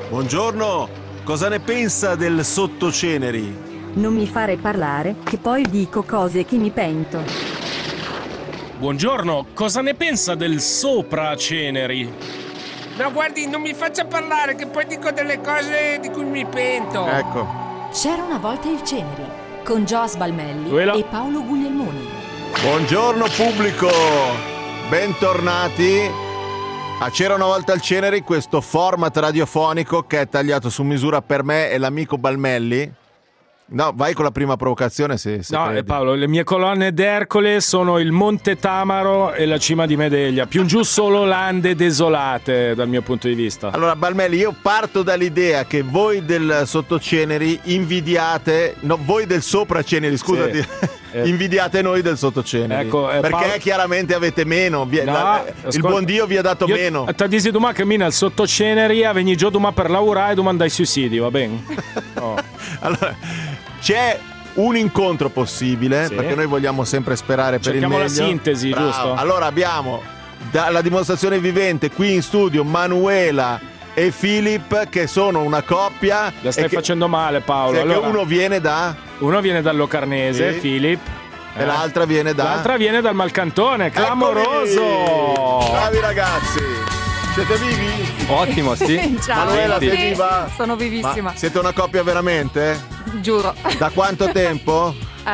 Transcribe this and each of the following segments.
Buongiorno, cosa ne pensa del Sottoceneri? Non mi fare parlare, che poi dico cose che mi pento. Buongiorno, cosa ne pensa del Sopraceneri? No, guardi, non mi faccia parlare, che poi dico delle cose di cui mi pento. Ecco. C'era una volta il Ceneri, con Joas Balmelli Quella. e Paolo Guglielmoni. Buongiorno pubblico, bentornati a C'era una volta il Ceneri, questo format radiofonico che è tagliato su misura per me e l'amico Balmelli. No, vai con la prima provocazione se No, credi. Paolo, le mie colonne d'Ercole sono il Monte Tamaro e la cima di Medeglia. Più in giù solo lande desolate dal mio punto di vista. Allora Balmelli, io parto dall'idea che voi del Sottoceneri invidiate, no, voi del Sopraceneri, scusati, Sì. invidiate noi del Sottoceneri. Ecco, perché Paolo- chiaramente avete meno, il ascolta, buon Dio vi ha dato meno. Ti dici domani che mina il Sottoceneri a venire giù domani per lavorare e domani dai sussidi, va bene? Oh. Allora, c'è un incontro possibile, Sì. perché noi vogliamo sempre sperare per il Cerchiamo meglio. la sintesi, Bravo. giusto? Allora abbiamo dalla dimostrazione vivente qui in studio Manuela e Filippo, che sono una coppia. La stai e che- facendo male, Paolo. sì, che Allora, uno viene da uno viene dal Locarnese, Sì. Filippo. e l'altra viene da L'altra viene dal Malcantone, Eccoli! clamoroso! Bravi ragazzi, siete vivi? Ottimo, sì. Ciao. Manuela, Sì. sei viva? Sono vivissima, Ma siete una coppia veramente? giuro. Da quanto tempo?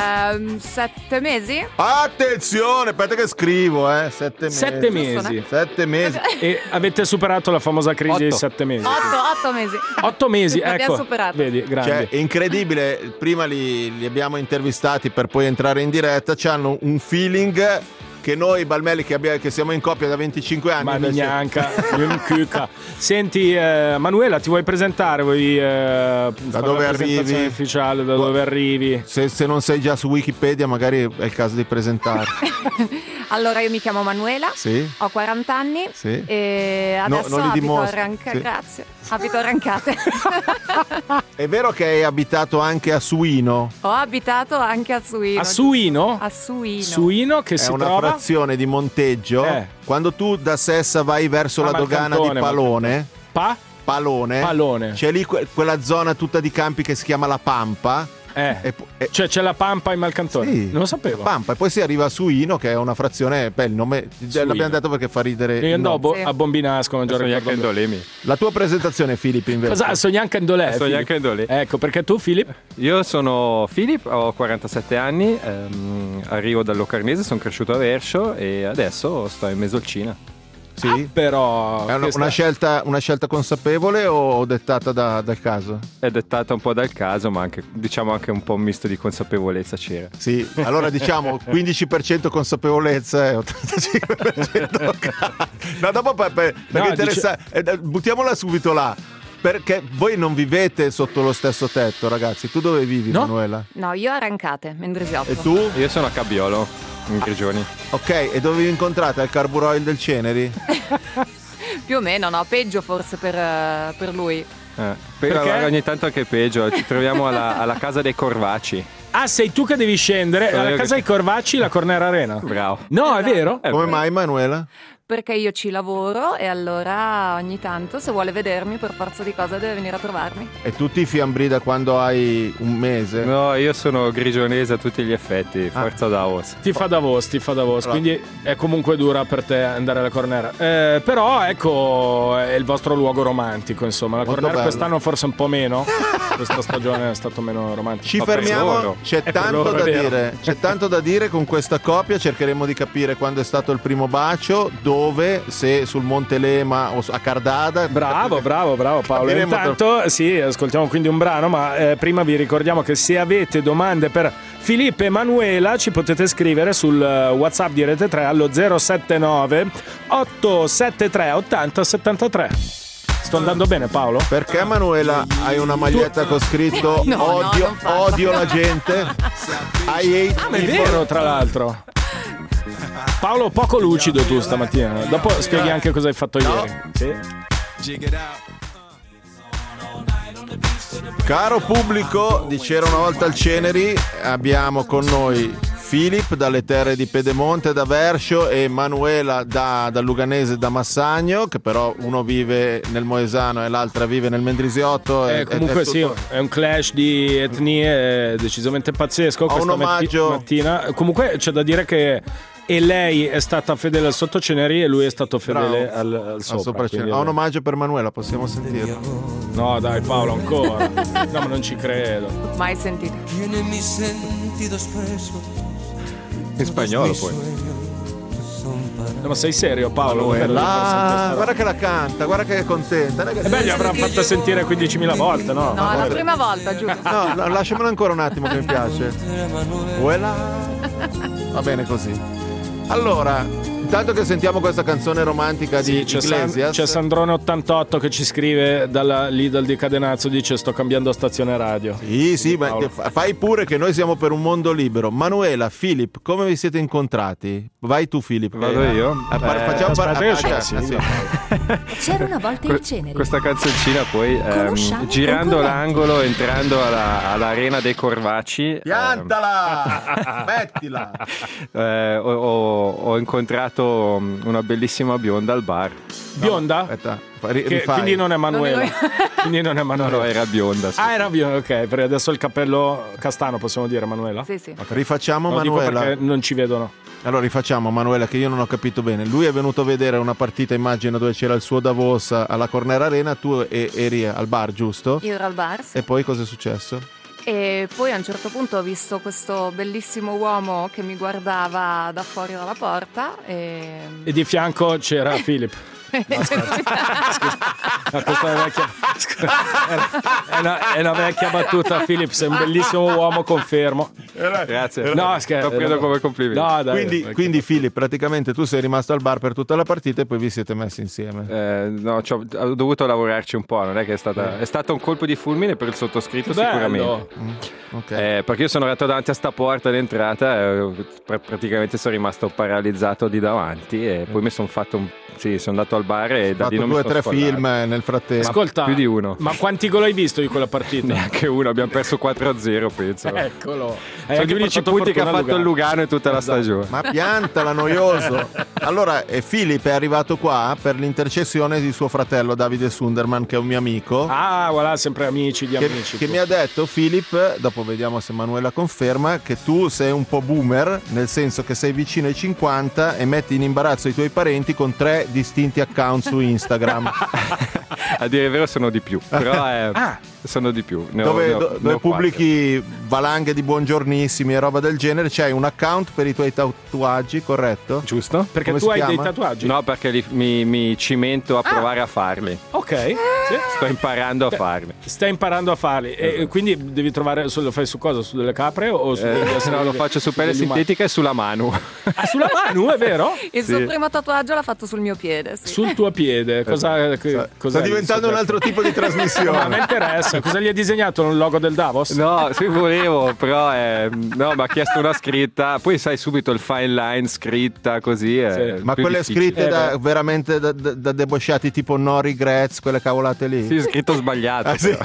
7 mesi? Attenzione, aspetta che scrivo, 7 mesi. 7 mesi. 7 mesi. E avete superato la famosa crisi dei 8. 7 mesi. 8 mesi. 8 mesi, L'abbiamo ecco. superato. Vedi, grandi. Cioè, è incredibile, prima li abbiamo intervistati per poi entrare in diretta, c'hanno un feeling che noi Balmelli che siamo in coppia da 25 anni Ma invece- neanche, un cuca. Senti, Manuela, ti vuoi presentare? Vuoi fare dove la presentazione arrivi? ufficiale, da dove arrivi? se non sei già su Wikipedia magari è il caso di presentarti. Allora, io mi chiamo Manuela, Sì? ho 40 anni Sì. e No, adesso non li abito a dimostri. Rancate. Sì. Grazie. Abito a Rancate. È vero che hai abitato anche a Suino? Ho abitato anche a Suino. A Suino? A Suino. Suino che È si una trova? frazione di Monteggio. Quando Quando tu da Sessa vai verso la dogana di Malcantone, Palone, Palone. c'è lì quella zona tutta di campi che si chiama La Pampa. Cioè c'è la Pampa in Malcantone? Sì, Non lo sapevo. Pampa, e poi si arriva a Suino, che è una frazione. Beh, il nome l'abbiamo detto perché fa ridere. Io il andavo nome. Sì. a Bombinasco a mangiare Sono il anche in Dolemi. La tua presentazione, Filippo, invece. Cosa? Sogni anche in Dolè? Sogni Filippo? anche in Dolè. Ecco, perché tu, Filippo? Io sono Filippo, ho 47 anni, arrivo dal Locarnese, sono cresciuto a Verscio e adesso sto in Mesolcina. Sì. Però È una scelta consapevole o dettata dal caso? È dettata un po' dal caso, ma anche, diciamo anche un po' un misto di consapevolezza c'era. Sì, allora diciamo 15% consapevolezza e 85% caso. No, dopo perché No, interessa. Buttiamola subito là. Perché voi non vivete sotto lo stesso tetto, ragazzi. Tu dove vivi, No. Manuela? No, io a Rancate, Mendrisiotto. E tu? Io sono a Cabbiolo, in Grigioni. Ok, e dove vi incontrate? Al Carburoil del Ceneri? Più o meno, no, peggio forse per lui. Perché? Ogni tanto anche peggio, ci troviamo alla casa dei Corvaci. Ah, sei tu che devi scendere Sono alla io casa che- dei Corvacci, la Cornera Arena. Bravo. No, è vero? Come mai, Manuela? Perché io ci lavoro e allora ogni tanto se vuole vedermi per forza di cose deve venire a trovarmi. E tu ti fiambri da quando hai un mese? No, io sono grigionese a tutti gli effetti, forza Davos. Ti fa Davos, Allora. quindi è comunque dura per te andare alla Cornera. Però ecco, è il vostro luogo romantico, insomma. La Molto Cornera bello. quest'anno forse un po' meno. Questa stagione è stato meno romantico. Ci Ma per fermiamo, loro. c'è per tanto loro, da è vero. dire. C'è tanto da dire con questa coppia. Cercheremo di capire quando è stato il primo bacio, dove, se sul Monte Lema o a Cardada. Bravo Paolo. Capiremo Intanto sì, ascoltiamo quindi un brano, ma prima vi ricordiamo che se avete domande per Filippo e Manuela ci potete scrivere sul WhatsApp di Rete 3 allo 079 873 80 73. Sto andando bene, Paolo? Perché, Manuela, hai una maglietta con scritto No, odio, non farlo. odio la gente? I hate Ma è people. vero, tra l'altro. Paolo, poco lucido tu stamattina. Dopo spieghi anche cosa hai fatto ieri. Sì. Caro pubblico di C'era una volta al Ceneri, abbiamo con noi Filippo dalle terre di Pedemonte, da Verscho, e Manuela dal Luganese, da Massagno, che però uno vive nel Moesano e l'altra vive nel Mendrisiotto. Comunque tutto... sì, è un clash di etnie decisamente pazzesco. Ho un omaggio. Mattina. Comunque c'è da dire che lei è stata fedele al sottoceneri e lui è stato fedele al sopra. Ho un omaggio per Manuela, possiamo sentirlo? No dai Paolo, ancora. No, ma non ci credo. Mai sentito. In spagnolo poi. No, ma sei serio Paolo? Guarda che la canta, guarda che è contenta. Gli avrà fatta sentire 15.000 volte, no? No, è la prima volta, giusto? No, lasciamelo ancora un attimo che mi piace. Va bene così. Allora, intanto che sentiamo questa canzone romantica di Iglesias, c'è Sandrone88 che ci scrive dalla Lidl di Cadenazzo, dice sto cambiando stazione radio. Sì, ma fai pure che noi siamo per un mondo libero. Manuela, Filippo, come vi siete incontrati? Vai tu Filippo. Vado io? Facciamo C'era una volta il Ceneri. Questa canzoncina poi girando l'angolo, entrando all'Arena dei Corvaci. Piantala! Mettila! Ho incontrato una bellissima bionda al bar. Bionda? Aspetta, quindi non è Manuela. Quindi non è Manuela. No, era bionda. Sì. Era bionda, ok. Per adesso il cappello castano, possiamo dire, Manuela? Sì. Okay. Rifacciamo Manuela. Perché non ci vedono. Allora rifacciamo Manuela, che io non ho capito bene. Lui è venuto a vedere una partita, immagino, dove c'era il suo Davos alla Corner Arena. Tu eri al bar, giusto? Io ero al bar, sì. E poi cosa è successo? E poi a un certo punto ho visto questo bellissimo uomo che mi guardava da fuori dalla porta e di fianco c'era Filippo. No, questa è una vecchia battuta. Filippo, sei un bellissimo uomo, confermo. Grazie. No, scherzo. Lo prendo come complimento. No, dai, quindi Filippo, praticamente tu sei rimasto al bar per tutta la partita e poi vi siete messi insieme. No, ho dovuto lavorarci un po', non è che è stato un colpo di fulmine per il sottoscritto. Bello. Sicuramente. Okay. Perché io sono arrivato davanti a sta porta d'entrata e praticamente sono rimasto paralizzato di davanti e poi mi sono fatto sono andato al bar e da lì non mi sono 2 o 3 scollato. film nel frattempo. Ascolta, più di uno. Ma quanti gol hai visto di quella partita? Neanche uno, abbiamo perso 4-0 penso. Eccolo. Sono gli unici punti che ha fatto il Lugano in tutta la stagione. Ma piantala, noioso. Allora, Filippo è arrivato qua per l'intercessione di suo fratello Davide Sunderman, che è un mio amico. Ah, voilà, sempre amici di amici. Che mi ha detto, Filippo, dopo vediamo se Manuela conferma, che tu sei un po' boomer, nel senso che sei vicino ai 50 e metti in imbarazzo i tuoi parenti con 3 distinti account su Instagram. A dire il vero sono di più, però sono di più. Dove pubblichi valanghe di buongiornissimi e roba del genere. C'hai un account per i tuoi tatuaggi, corretto? Giusto? Perché come tu hai chiama? dei tatuaggi? No, perché mi cimento a provare a farli. Ok. Sì. Sto imparando a farli. Stai imparando a farli. E quindi devi trovare, lo fai su cosa? Su delle capre o su no, lo faccio su pelle sintetica e sulla mano. Ah, sulla mano, è vero? il suo primo tatuaggio l'ha fatto sul mio piede, sì. Sul tuo piede. Sta diventando un altro tipo di trasmissione. Ma mi interessa. Cosa gli hai disegnato? Un logo del Davos? No, sì, volevo, però no, mi ha chiesto una scritta. Poi sai subito il fine line scritta così. Ma quelle scritte veramente da debosciati, tipo no regrets, quelle cavolate lì. Sì, scritto sbagliato. Sì.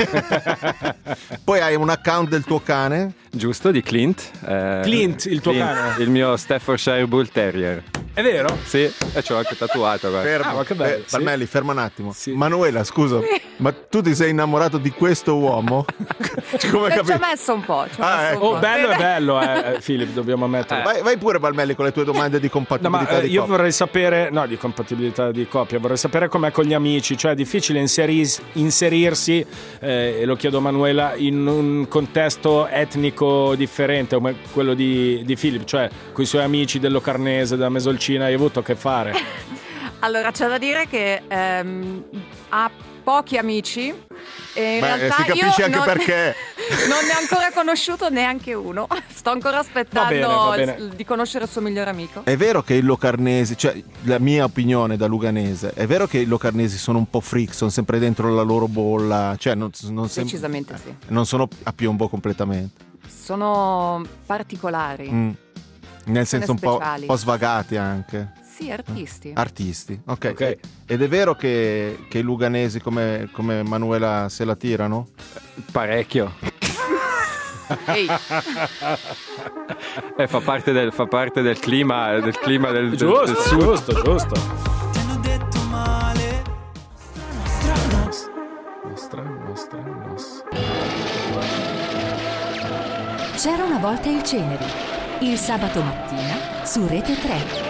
Poi hai un account del tuo cane? Giusto, di Clint. Clint, il tuo cane? Il mio Staffordshire Bull Terrier. È vero? Sì, e ce l'ho anche tatuato. Fermo. Ma che bello. Palmelli, ferma un attimo. Sì. Manuela, scusa, ma tu ti sei innamorato di questo uomo? Come Ci ho messo un po'. Bello è bello, Filippo, dobbiamo ammettere. Vai pure, Palmelli, con le tue domande di compatibilità di io coppia. vorrei sapere, di compatibilità di coppia, vorrei sapere com'è con gli amici, cioè è difficile inserirsi, e lo chiedo a Manuela, in un contesto etnico differente come quello di Filippo, cioè con i suoi amici del Locarnese, della Mesolcina, hai avuto a che fare? Allora, c'è da dire che ha pochi amici e in realtà si capisce io anche perché non ne ho ancora conosciuto neanche uno. Sto ancora aspettando va bene. di conoscere il suo migliore amico. È vero che i locarnesi, cioè la mia opinione da luganese, è vero che i locarnesi sono un po' freak, sono sempre dentro la loro bolla, cioè non Decisamente sì. Non sono a piombo completamente. Sono particolari. Nel senso un speciali. po' svagati anche. Sì, artisti. Artisti, ok. Ed è vero che i luganesi come Manuela se la tirano? Parecchio. Ehi. Fa parte del clima del Giusto. Ti hanno detto male. Strano. C'era una volta il Ceneri, il sabato mattina su Rete 3.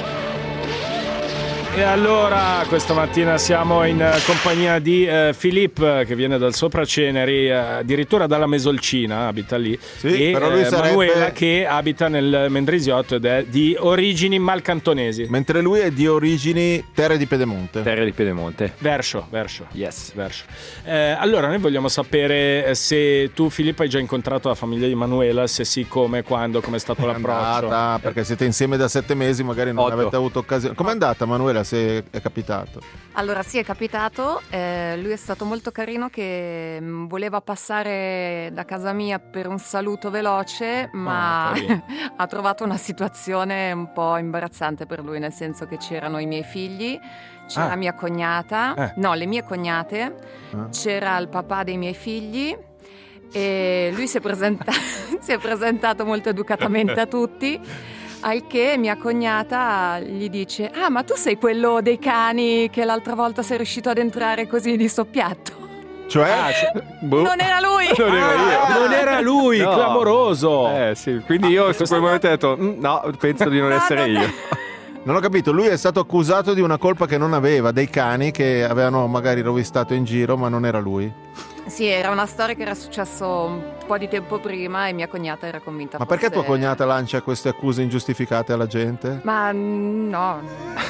E allora questa mattina siamo in compagnia di Filippo, che viene dal Sopraceneri, addirittura dalla Mesolcina, abita lì, Sì, e però lui sarebbe... Manuela, che abita nel Mendrisiotto ed è di origini malcantonesi. Mentre lui è di origini Terre di Piedemonte. Verso. Yes. Allora noi vogliamo sapere se tu, Filippo, hai già incontrato la famiglia di Manuela, se sì, come, quando, come è stato l'approccio. Andata, perché siete insieme da 7 mesi, magari non 8. avete avuto occasione. Com'è andata, Manuela, se è capitato? Allora sì, è capitato, lui è stato molto carino che voleva passare da casa mia per un saluto veloce, ma ha trovato una situazione un po' imbarazzante per lui, nel senso che c'erano i miei figli, c'era mia cognata, no, le mie cognate, c'era il papà dei miei figli e lui si è presentato molto educatamente a tutti. Al che mia cognata gli dice: ah, ma tu sei quello dei cani che l'altra volta sei riuscito ad entrare così di soppiatto? Cioè? Non era lui! Non era lui, No. clamoroso. Sì. Quindi io su quel momento ho detto no, penso di non essere io. Non ho capito, lui è stato accusato di una colpa che non aveva, dei cani che avevano magari rovistato in giro, ma non era lui. Sì, era una storia che era successo un po' di tempo prima e mia cognata era convinta. Ma perché fosse- tua cognata lancia queste accuse ingiustificate alla gente? Ma no.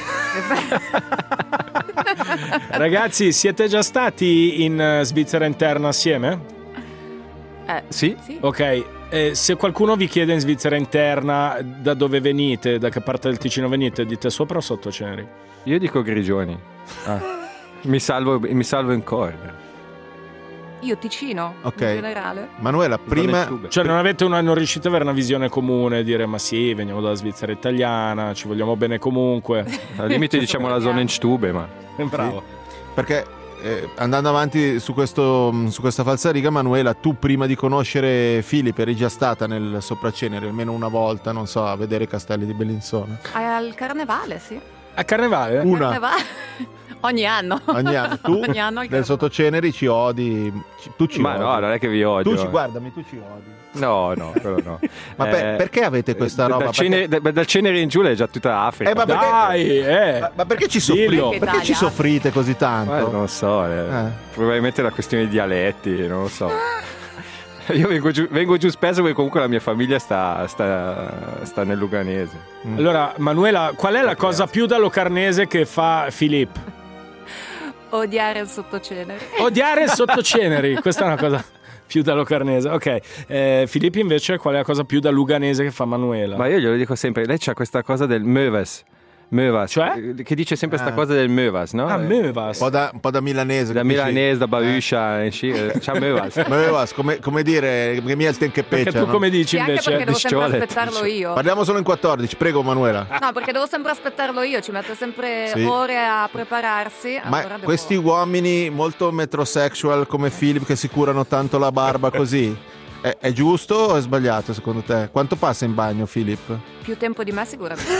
Ragazzi, siete già stati in Svizzera interna assieme? Sì. Ok, se qualcuno vi chiede in Svizzera interna da dove venite, da che parte del Ticino venite, dite sopra o sotto Ceneri? Io dico Grigioni. Mi salvo in corda. Io Ticino, Ok. in generale. Manuela, prima... Cioè non riuscite ad avere una visione comune, dire ma sì, veniamo dalla Svizzera italiana, ci vogliamo bene comunque. Al limite diciamo la zona in Stube, ma Bravo. Perché andando avanti su questa falsariga, Manuela, tu prima di conoscere Filippo eri già stata nel Sopraceneri almeno una volta, non so, a vedere i castelli di Bellinzona. Al carnevale, sì. A Carnevale? Una Carnevale. Ogni anno. ogni anno. Tu Ogni anno al nel carnevale. Sottoceneri ci odi, tu ci ma odi. no, non è che vi odio. Guardami, tu ci odi. No, quello no. Ma perché avete questa roba? Dal Cenere in giù è già tutta Africa. Ma perché- Dai, Ma perché ci Dillo. soffrite? Perché ci soffrite così tanto? Non lo so, probabilmente è una questione di dialetti, non lo so. Io vengo giù spesso perché comunque la mia famiglia sta nel Luganese. Allora, Manuela, qual è la cosa più da locarnese che fa Filippo? Odiare il sottocenere. Odiare il Sottoceneri, questa è una cosa più da locarnese. Ok, Filippo invece qual è la cosa più da luganese che fa Manuela? Ma io glielo dico sempre, lei c'ha questa cosa del Mövas, Cioè? che dice sempre questa cosa del Mövas, no? Mövas. Un po' da milanese. Da capisci? milanese, da Baruscia, c'ha Mövas. Mövas, come dire che mi è il ten che Perché peccia, tu no? come dici Sì, anche invece? perché devo sempre Sciolet. aspettarlo io. Parliamo solo in 14, prego Manuela. No, perché devo sempre aspettarlo io, ci mette sempre Sì. ore a prepararsi. Ma allora devo- questi uomini molto metrosexual come Philip che si curano tanto la barba così, è giusto o è sbagliato secondo te? Quanto passa in bagno Philip? Più tempo di me sicuramente.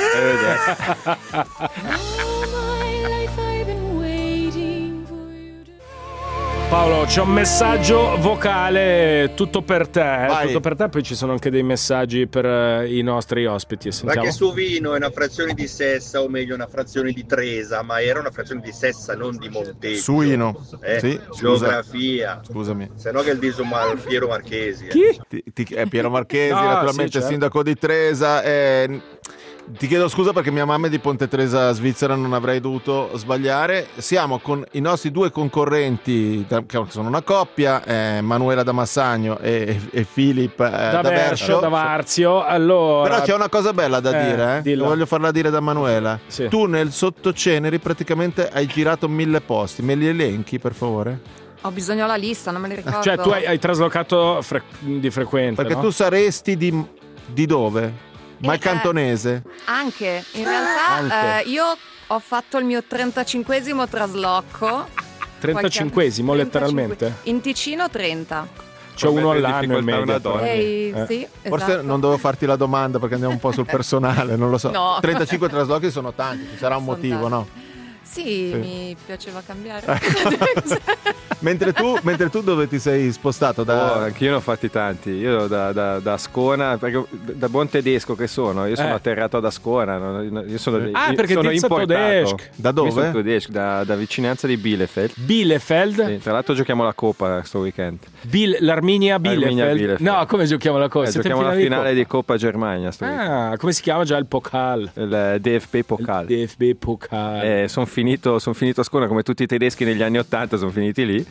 Paolo, c'è un messaggio vocale tutto per te. Vai. Tutto per te, poi ci sono anche dei messaggi per i nostri ospiti. Sentiamo. Perché suo vino è una frazione di Sessa, o meglio una frazione di Tresa, ma era una frazione di Sessa, non di Monteggio. Suino. Sì, scusa. Geografia. Scusami. Se no che il diso Piero Marchesi. Chi? Piero Marchesi, No, naturalmente sì, certo. sindaco di Tresa. Ti chiedo scusa perché mia mamma è di Ponte Tresa, Svizzera, non avrei dovuto sbagliare. Siamo con i nostri due concorrenti, che sono una coppia, Manuela da Massagno e Filip Da da Verso, Verso. da Varzio. Allora, Però c'è una cosa bella da dire, dillo. Voglio farla dire da Manuela. Sì. Tu nel Sottoceneri praticamente hai girato 1000 posti, me li elenchi per favore? Ho bisogno della lista, non me li ricordo. Cioè, tu hai traslocato di frequente, Perché no? tu saresti di dove? Malcantonese? Anche, in realtà io ho fatto il mio 35esimo trasloco. 35esimo, letteralmente? In Ticino 30. c'è uno all'anno in media. Una donna. Sì, Forse esatto. non dovevo farti la domanda perché andiamo un po' sul personale, non lo so. No. 35 traslochi sono tanti, ci sarà un Sono motivo, tanti. no? Sì, mi piaceva cambiare. Mentre tu dove ti sei spostato? Anch'io ne ho fatti tanti. Io da Ascona, perché da buon tedesco che sono, io sono atterrato ad Ascona. Io sono, perché sono ti sei importato. tedesco. Da dove? Io sono tedesco, da vicinanza di Bielefeld. Bielefeld? Sì, tra l'altro giochiamo la Coppa sto weekend. L'Arminia Bielefeld? No, come giochiamo la Coppa? Giochiamo la finale di Coppa Germania sto weekend. Come si chiama già il Pokal? Il DFB Pokal. DFB Pokal. Sono finito a Ascona come tutti i tedeschi negli anni 80, sono finiti lì.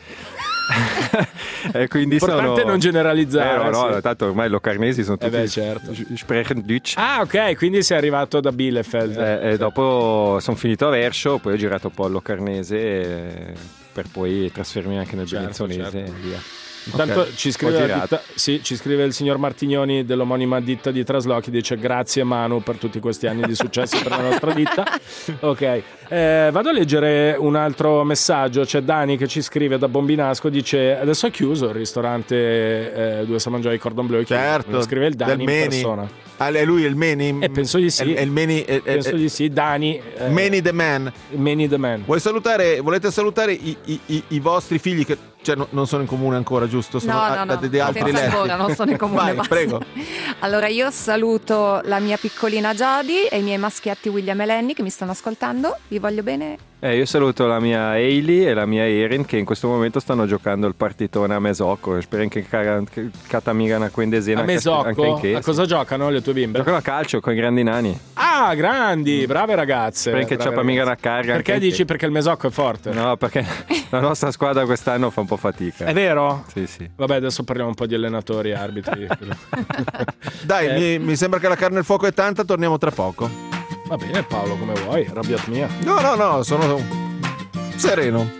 E quindi importante non generalizzare. No, tanto ormai i locarnesi sono tutti certo. sprechen Deutsch. Ok, quindi sei arrivato da Bielefeld. E dopo sono finito a Verscho, poi ho girato un po' al locarnese per poi trasferirmi anche nel bellinzonese e via. Intanto ci scrive il signor Martignoni dell'omonima ditta di traslochi, dice grazie Manu per tutti questi anni di successo per la nostra ditta. Ok, vado a leggere un altro messaggio. C'è Dani che ci scrive da Bombinasco, dice adesso è chiuso il ristorante dove si mangiava i cordon bleu. Certo, scrive il Dani in persona. È lui il Meni? Penso di sì. Penso di sì, Dani. Meni the Man. Meni the Man. Volete salutare i vostri figli che non sono in comune ancora, giusto? Sono di altri letti. Ancora non sono in comune. Vai, prego. Allora io saluto la mia piccolina Jody e i miei maschietti William e Lenny che mi stanno ascoltando. Vi voglio bene. Io saluto la mia Hailey e la mia Erin che in questo momento stanno giocando il partitone a Mesocco. Spero che Catamigana Quindesena a Mesocco? A cosa giocano le tue bimbe? Giocano a calcio con i grandi nani. Ah, grandi, brave ragazze. Spero che Ciapamigana carga. Perché dici perché il Mesocco è forte? No, perché la nostra squadra quest'anno fa un po' fatica. È vero? Sì. Vabbè, adesso parliamo un po' di allenatori e arbitri. Dai, mi sembra che la carne al fuoco è tanta, torniamo tra poco. Va bene Paolo, come vuoi, arrabbiat mia. No, sono sereno.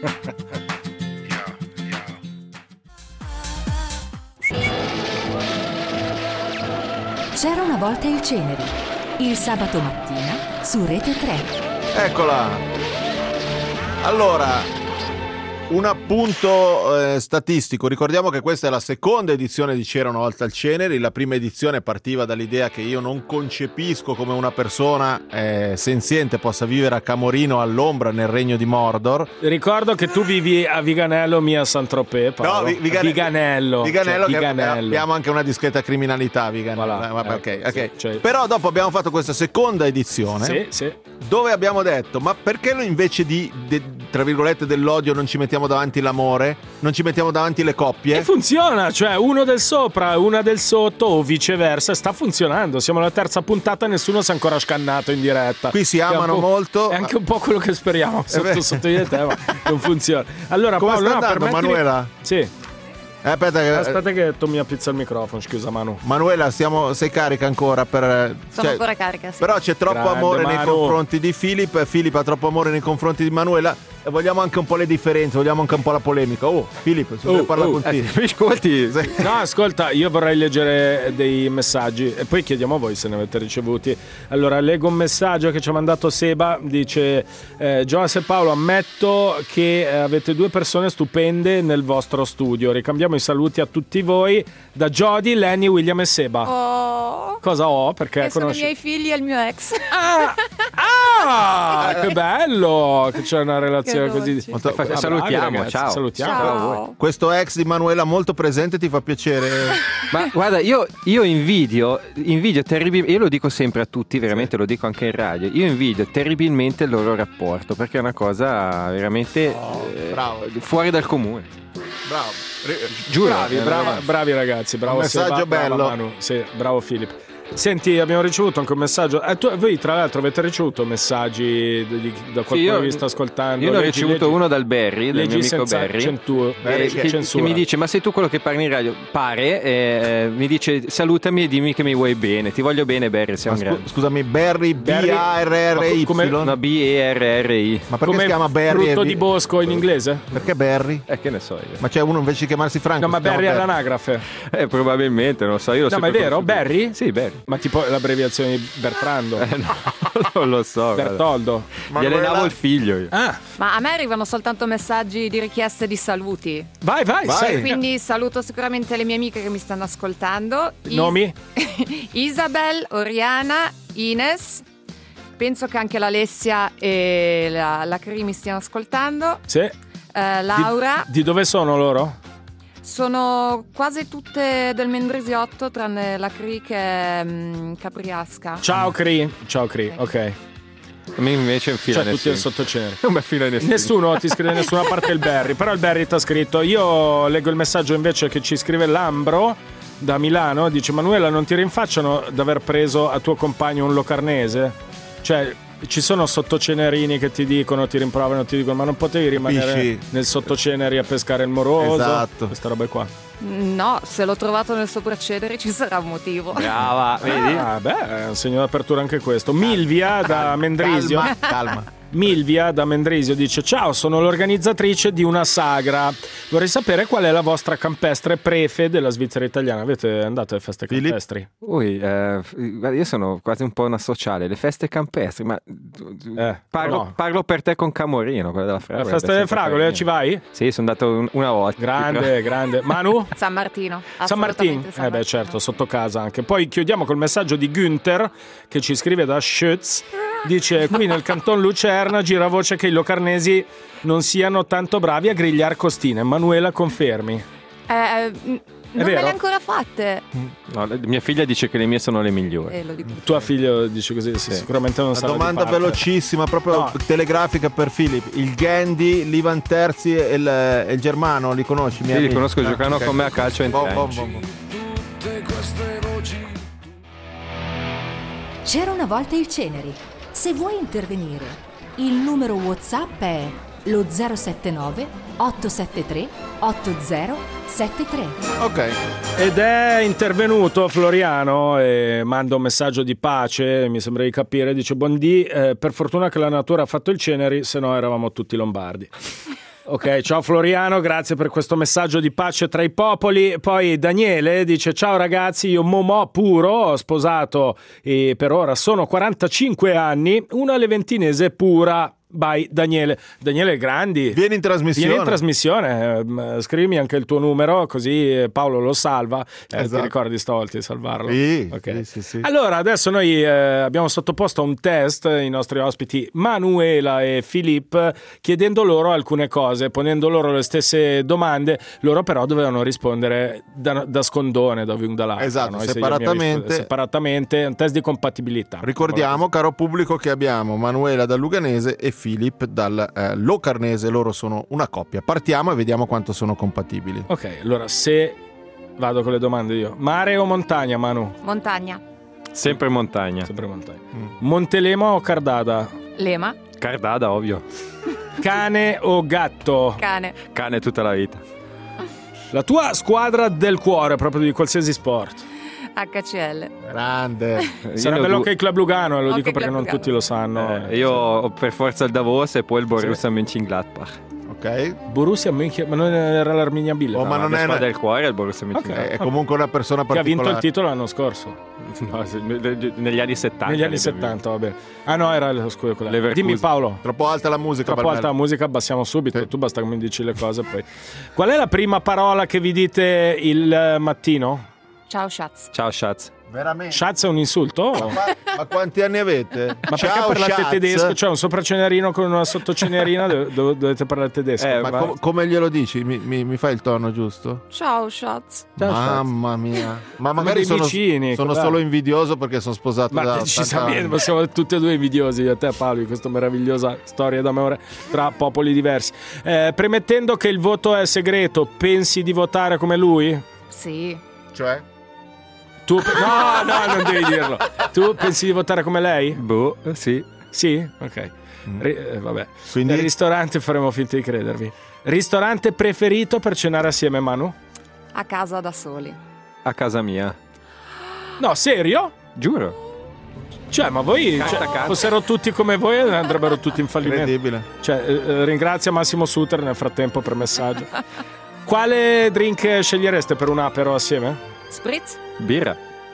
C'era una volta il Ceneri, il sabato mattina su Rete 3. Eccola. Allora, un appunto statistico. Ricordiamo che questa è la seconda edizione di C'era una volta il Ceneri. La prima edizione partiva dall'idea che io non concepisco come una persona senziente possa vivere a Camorino all'ombra nel regno di Mordor. Ricordo che tu vivi a Viganello, mia Saint-Tropez, Paolo. No, Viganello. Abbiamo anche una discreta criminalità Viganello. Voilà. Ok. Cioè... Però dopo abbiamo fatto questa seconda edizione. Sì. Dove abbiamo detto, ma perché invece di tra virgolette dell'odio non ci mettiamo davanti l'amore, non ci mettiamo davanti le coppie? E funziona, cioè uno del sopra, una del sotto o viceversa, sta funzionando. Siamo alla terza puntata, nessuno si è ancora scannato in diretta. Qui si amano molto. È anche un po' quello che speriamo sotto di te, ma non funziona. Allora come Paolo, sta andando, Manuela? Sì. Aspetta che Tommy appizza il microfono, scusa Manu. Manuela, sei carica ancora Sono ancora carica, sì. Però c'è troppo amore nei confronti di Filippo ha troppo amore nei confronti di Manuela e vogliamo anche un po' le differenze, vogliamo anche un po' la polemica. Filippo, se parla con te. Ascolti. No, ascolta, io vorrei leggere dei messaggi e poi chiediamo a voi se ne avete ricevuti. Allora, leggo un messaggio che ci ha mandato Seba, dice Jonas e Paolo, ammetto che avete due persone stupende nel vostro studio. Ricambiamo i saluti a tutti voi da Jody, Lenny, William e Seba. Cosa ho? Perché sono i miei figli e il mio ex. Che bello che c'è una relazione così. Salutiamo, ciao. Ciao. Questo ex di Manuela molto presente, ti fa piacere? Ma guarda, io invidio terribilmente, io lo dico sempre a tutti, veramente lo dico anche in radio, io invidio terribilmente il loro rapporto perché è una cosa veramente fuori dal comune. Bravo. Giuro. Bravi ragazzi, bravo. Un messaggio Seba, bello. Bravo Manu. Sì, bravo Filippo. Senti, abbiamo ricevuto anche un messaggio. Voi tra l'altro avete ricevuto messaggi da qualcuno che vi sta ascoltando? Io ne ho ricevuto uno dal Barry, del mio amico Barry, che mi dice: ma sei tu quello che parli in radio? Mi dice: salutami e dimmi che mi vuoi bene. Ti voglio bene, Barry. Sei un grande. Scusami, Barry B-A-R-R-Y. No, B-E-R-R-I. Ma perché si chiama Barry? Frutto di bosco in inglese? Perché Barry? Che ne so io. Ma c'è uno invece di chiamarsi Franco? No, ma Barry è l'anagrafe. Probabilmente, non lo so. Io lo no, ma è vero? Barry? Sì, Barry. Ma tipo l'abbreviazione di Bertrando? No, non lo so. Bertoldo. Gli allenavo il figlio io. Ma a me arrivano soltanto messaggi di richieste di saluti. Vai. Quindi saluto sicuramente le mie amiche che mi stanno ascoltando. Nomi? Isabel, Oriana, Ines. Penso che anche l'Alessia e la Cri mi stiano ascoltando. Sì. Laura. Di dove sono loro? Sono quasi tutte del Mendrisiotto, tranne la Cri che è Capriasca. Ciao Cri, ok. A me invece infila tutti al sottocenere. Non mi fila Nessuno ti scrive nessuna parte il Barry. Però il Barry ti ha scritto. Io leggo il messaggio invece che ci scrive Lambro da Milano. Dice: Manuela, non ti rinfacciano d'aver preso a tuo compagno un locarnese? Cioè, ci sono sottocenerini che ti dicono, ti rimproverano, ti dicono: ma non potevi rimanere nel sottoceneri a pescare il moroso? Esatto. Questa roba qua. No, se l'ho trovato nel sopracedere ci sarà un motivo. Brava, vedi? È un segno d'apertura anche questo. Milvia da Mendrisio. Calma. Milvia da Mendrisio dice: ciao, sono l'organizzatrice di una sagra. Vorrei sapere qual è la vostra campestre prefe della Svizzera italiana. Avete andato alle feste campestri? Io sono quasi un po' una sociale. Le feste campestri, ma parlo per te con Camorino, quella della Fragole. La festa delle Fragole, ci vai? Sì, sono andato una volta. Grande. Manu? San Martino. San Martino. Beh, certo, sotto casa anche. Poi chiudiamo col messaggio di Günther che ci scrive da Schütz. Dice: qui nel canton Lucerna gira voce che i locarnesi non siano tanto bravi a grigliare costine. Manuela, confermi? Non me le ha ancora fatte. No, mia figlia dice che le mie sono le migliori. Lo dico. Tua figlia dice così, sì. Sicuramente non sarà. Una domanda velocissima, proprio telegrafica per Filipp. Il Gandhi, l'Ivan Terzi e il Germano, li conosci? Sì, li conosco, giocano con me a calcio in C'era una volta il Ceneri. Se vuoi intervenire, il numero WhatsApp è lo 079 873 8073. Ok. Ed è intervenuto Floriano e manda un messaggio di pace, mi sembra di capire, dice: buondì, per fortuna che la natura ha fatto il Ceneri, se no eravamo tutti lombardi. Ok, ciao Floriano, grazie per questo messaggio di pace tra i popoli. Poi Daniele dice: ciao ragazzi, io Momò puro, ho sposato e per ora sono 45 anni, una leventinese pura. By Daniele Grandi, vieni in trasmissione, scrivimi anche il tuo numero così Paolo lo salva. Esatto. Ti ricordi stavolta di salvarlo? Sì, okay. sì. Allora adesso noi abbiamo sottoposto a un test i nostri ospiti Manuela e Filippo, chiedendo loro alcune cose, ponendo loro le stesse domande. Loro però dovevano rispondere da scondone, da un dall'altro. Esatto, no? separatamente, un test di compatibilità. Ricordiamo, caro pubblico, che abbiamo Manuela dal Luganese e Filippo dal Locarnese. Loro sono una coppia. Partiamo e vediamo quanto sono compatibili. Ok, allora se vado con le domande io: mare o montagna, Manu? Montagna. Sempre montagna. Montelema o Cardada? Lema. Cardada, ovvio. Cane o gatto? Cane tutta la vita. La tua squadra del cuore, proprio di qualsiasi sport? HCL. Grande. Sarà bello che il Club Lugano, lo dico perché non tutti lo sanno. Io ho per forza il Davos e poi il Borussia Mönchengladbach. Ok. Borussia Mönchengladbach, ma non era l'Arminia Bielefeld. Ma non è la del cuore, il Borussia Mönchengladbach. È comunque una persona particolare. Che ha vinto il titolo l'anno scorso. No, negli anni 70. Negli anni 70, va bene. Ah no, era lo scudo quella. Dimmi Paolo. Troppo alta la musica. Troppo alta la musica, abbassiamo subito. Sì. Tu basta che mi dici le cose poi. Qual è la prima parola che vi dite il mattino? Ciao Schatz. Ciao Schatz. Veramente? Schatz è un insulto? Ma quanti anni avete? Ma ciao, perché parlate Schatz? tedesco? Cioè un sopracenerino con una sottocenerina dovete parlare tedesco. Ma come glielo dici? Mi fai il tono giusto? Ciao Schatz. Mamma mia. Ma magari sono vicini, sono solo invidioso perché sono sposato da ci sa bene, ma siamo tutti e due invidiosi, a te e Paolo, di questa meravigliosa storia d'amore tra popoli diversi. Premettendo che il voto è segreto, pensi di votare come lui? Sì. Cioè? Tu, no, non devi dirlo. Tu pensi di votare come lei? Boh, sì. Sì? Ok. Vabbè. Quindi... Nel ristorante faremo finta di credervi. Ristorante preferito per cenare assieme, Manu? A casa da soli. A casa mia. No, serio? Giuro. Cioè, ma voi fossero tutti come voi andrebbero tutti in fallimento. Incredibile. Cioè, ringrazia Massimo Suter nel frattempo per messaggio. Quale drink scegliereste per un apero assieme? Spritz? Birra.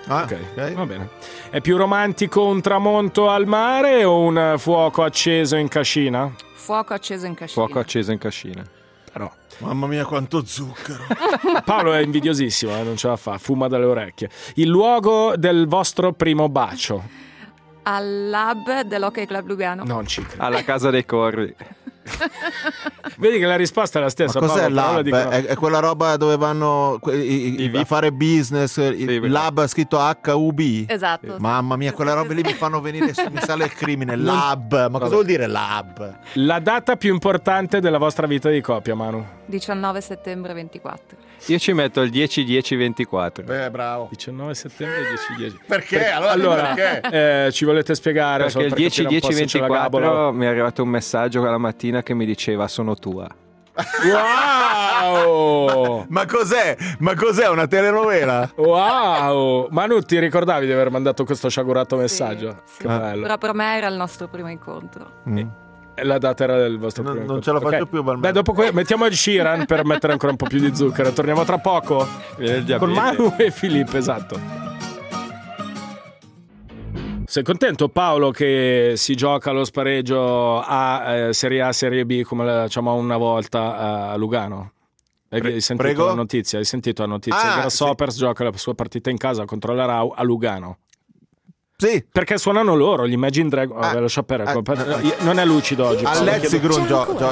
Ok, va bene. È più romantico un tramonto al mare o un fuoco acceso in cascina? Fuoco acceso in cascina. Fuoco acceso in cascina. Però mamma mia quanto zucchero. Paolo è invidiosissimo, non ce la fa, fuma dalle orecchie. Il luogo del vostro primo bacio? Al lab dell'Hockey Club Lugano. Non ci credo. Alla casa dei corvi. Vedi che la risposta è la stessa. Ma cos'è Paolo, lab? dicono... È quella roba dove vanno a fare business, il lab scritto HUB. Esatto. Mamma mia, quelle robe lì mi fanno venire, mi sale il crimine. Lab, ma cosa vuol dire lab? La data più importante della vostra vita di coppia, Manu? 19 settembre 24. Io ci metto il 10-10-24. Beh, bravo. 19 settembre 10-10. Perché? Allora perché? Ci volete spiegare? Perché il 10-10-24 mi è arrivato un messaggio quella mattina che mi diceva sono tua. Wow! Ma cos'è? Una telenovela? Wow! Manu, ti ricordavi di aver mandato questo sciagurato messaggio? Sì. Che bello. Però per me era il nostro primo incontro. La data era del vostro primo Non incontro. ce la faccio più, Beh, dopo mettiamo il Sheeran per mettere ancora un po' più di zucchero. Torniamo tra poco con Manu e Filippo, esatto. Sei contento, Paolo, che si gioca lo spareggio a Serie A, Serie B come la facciamo una volta a Lugano? Hai sentito prego? la notizia? Hai sentito la notizia? Il Grasshoppers gioca la sua partita in casa contro la Rau a Lugano. Sì. Perché suonano loro, gli Imagine Dragons. Lascia perdere. Non è lucido oggi. All'Ezzigrun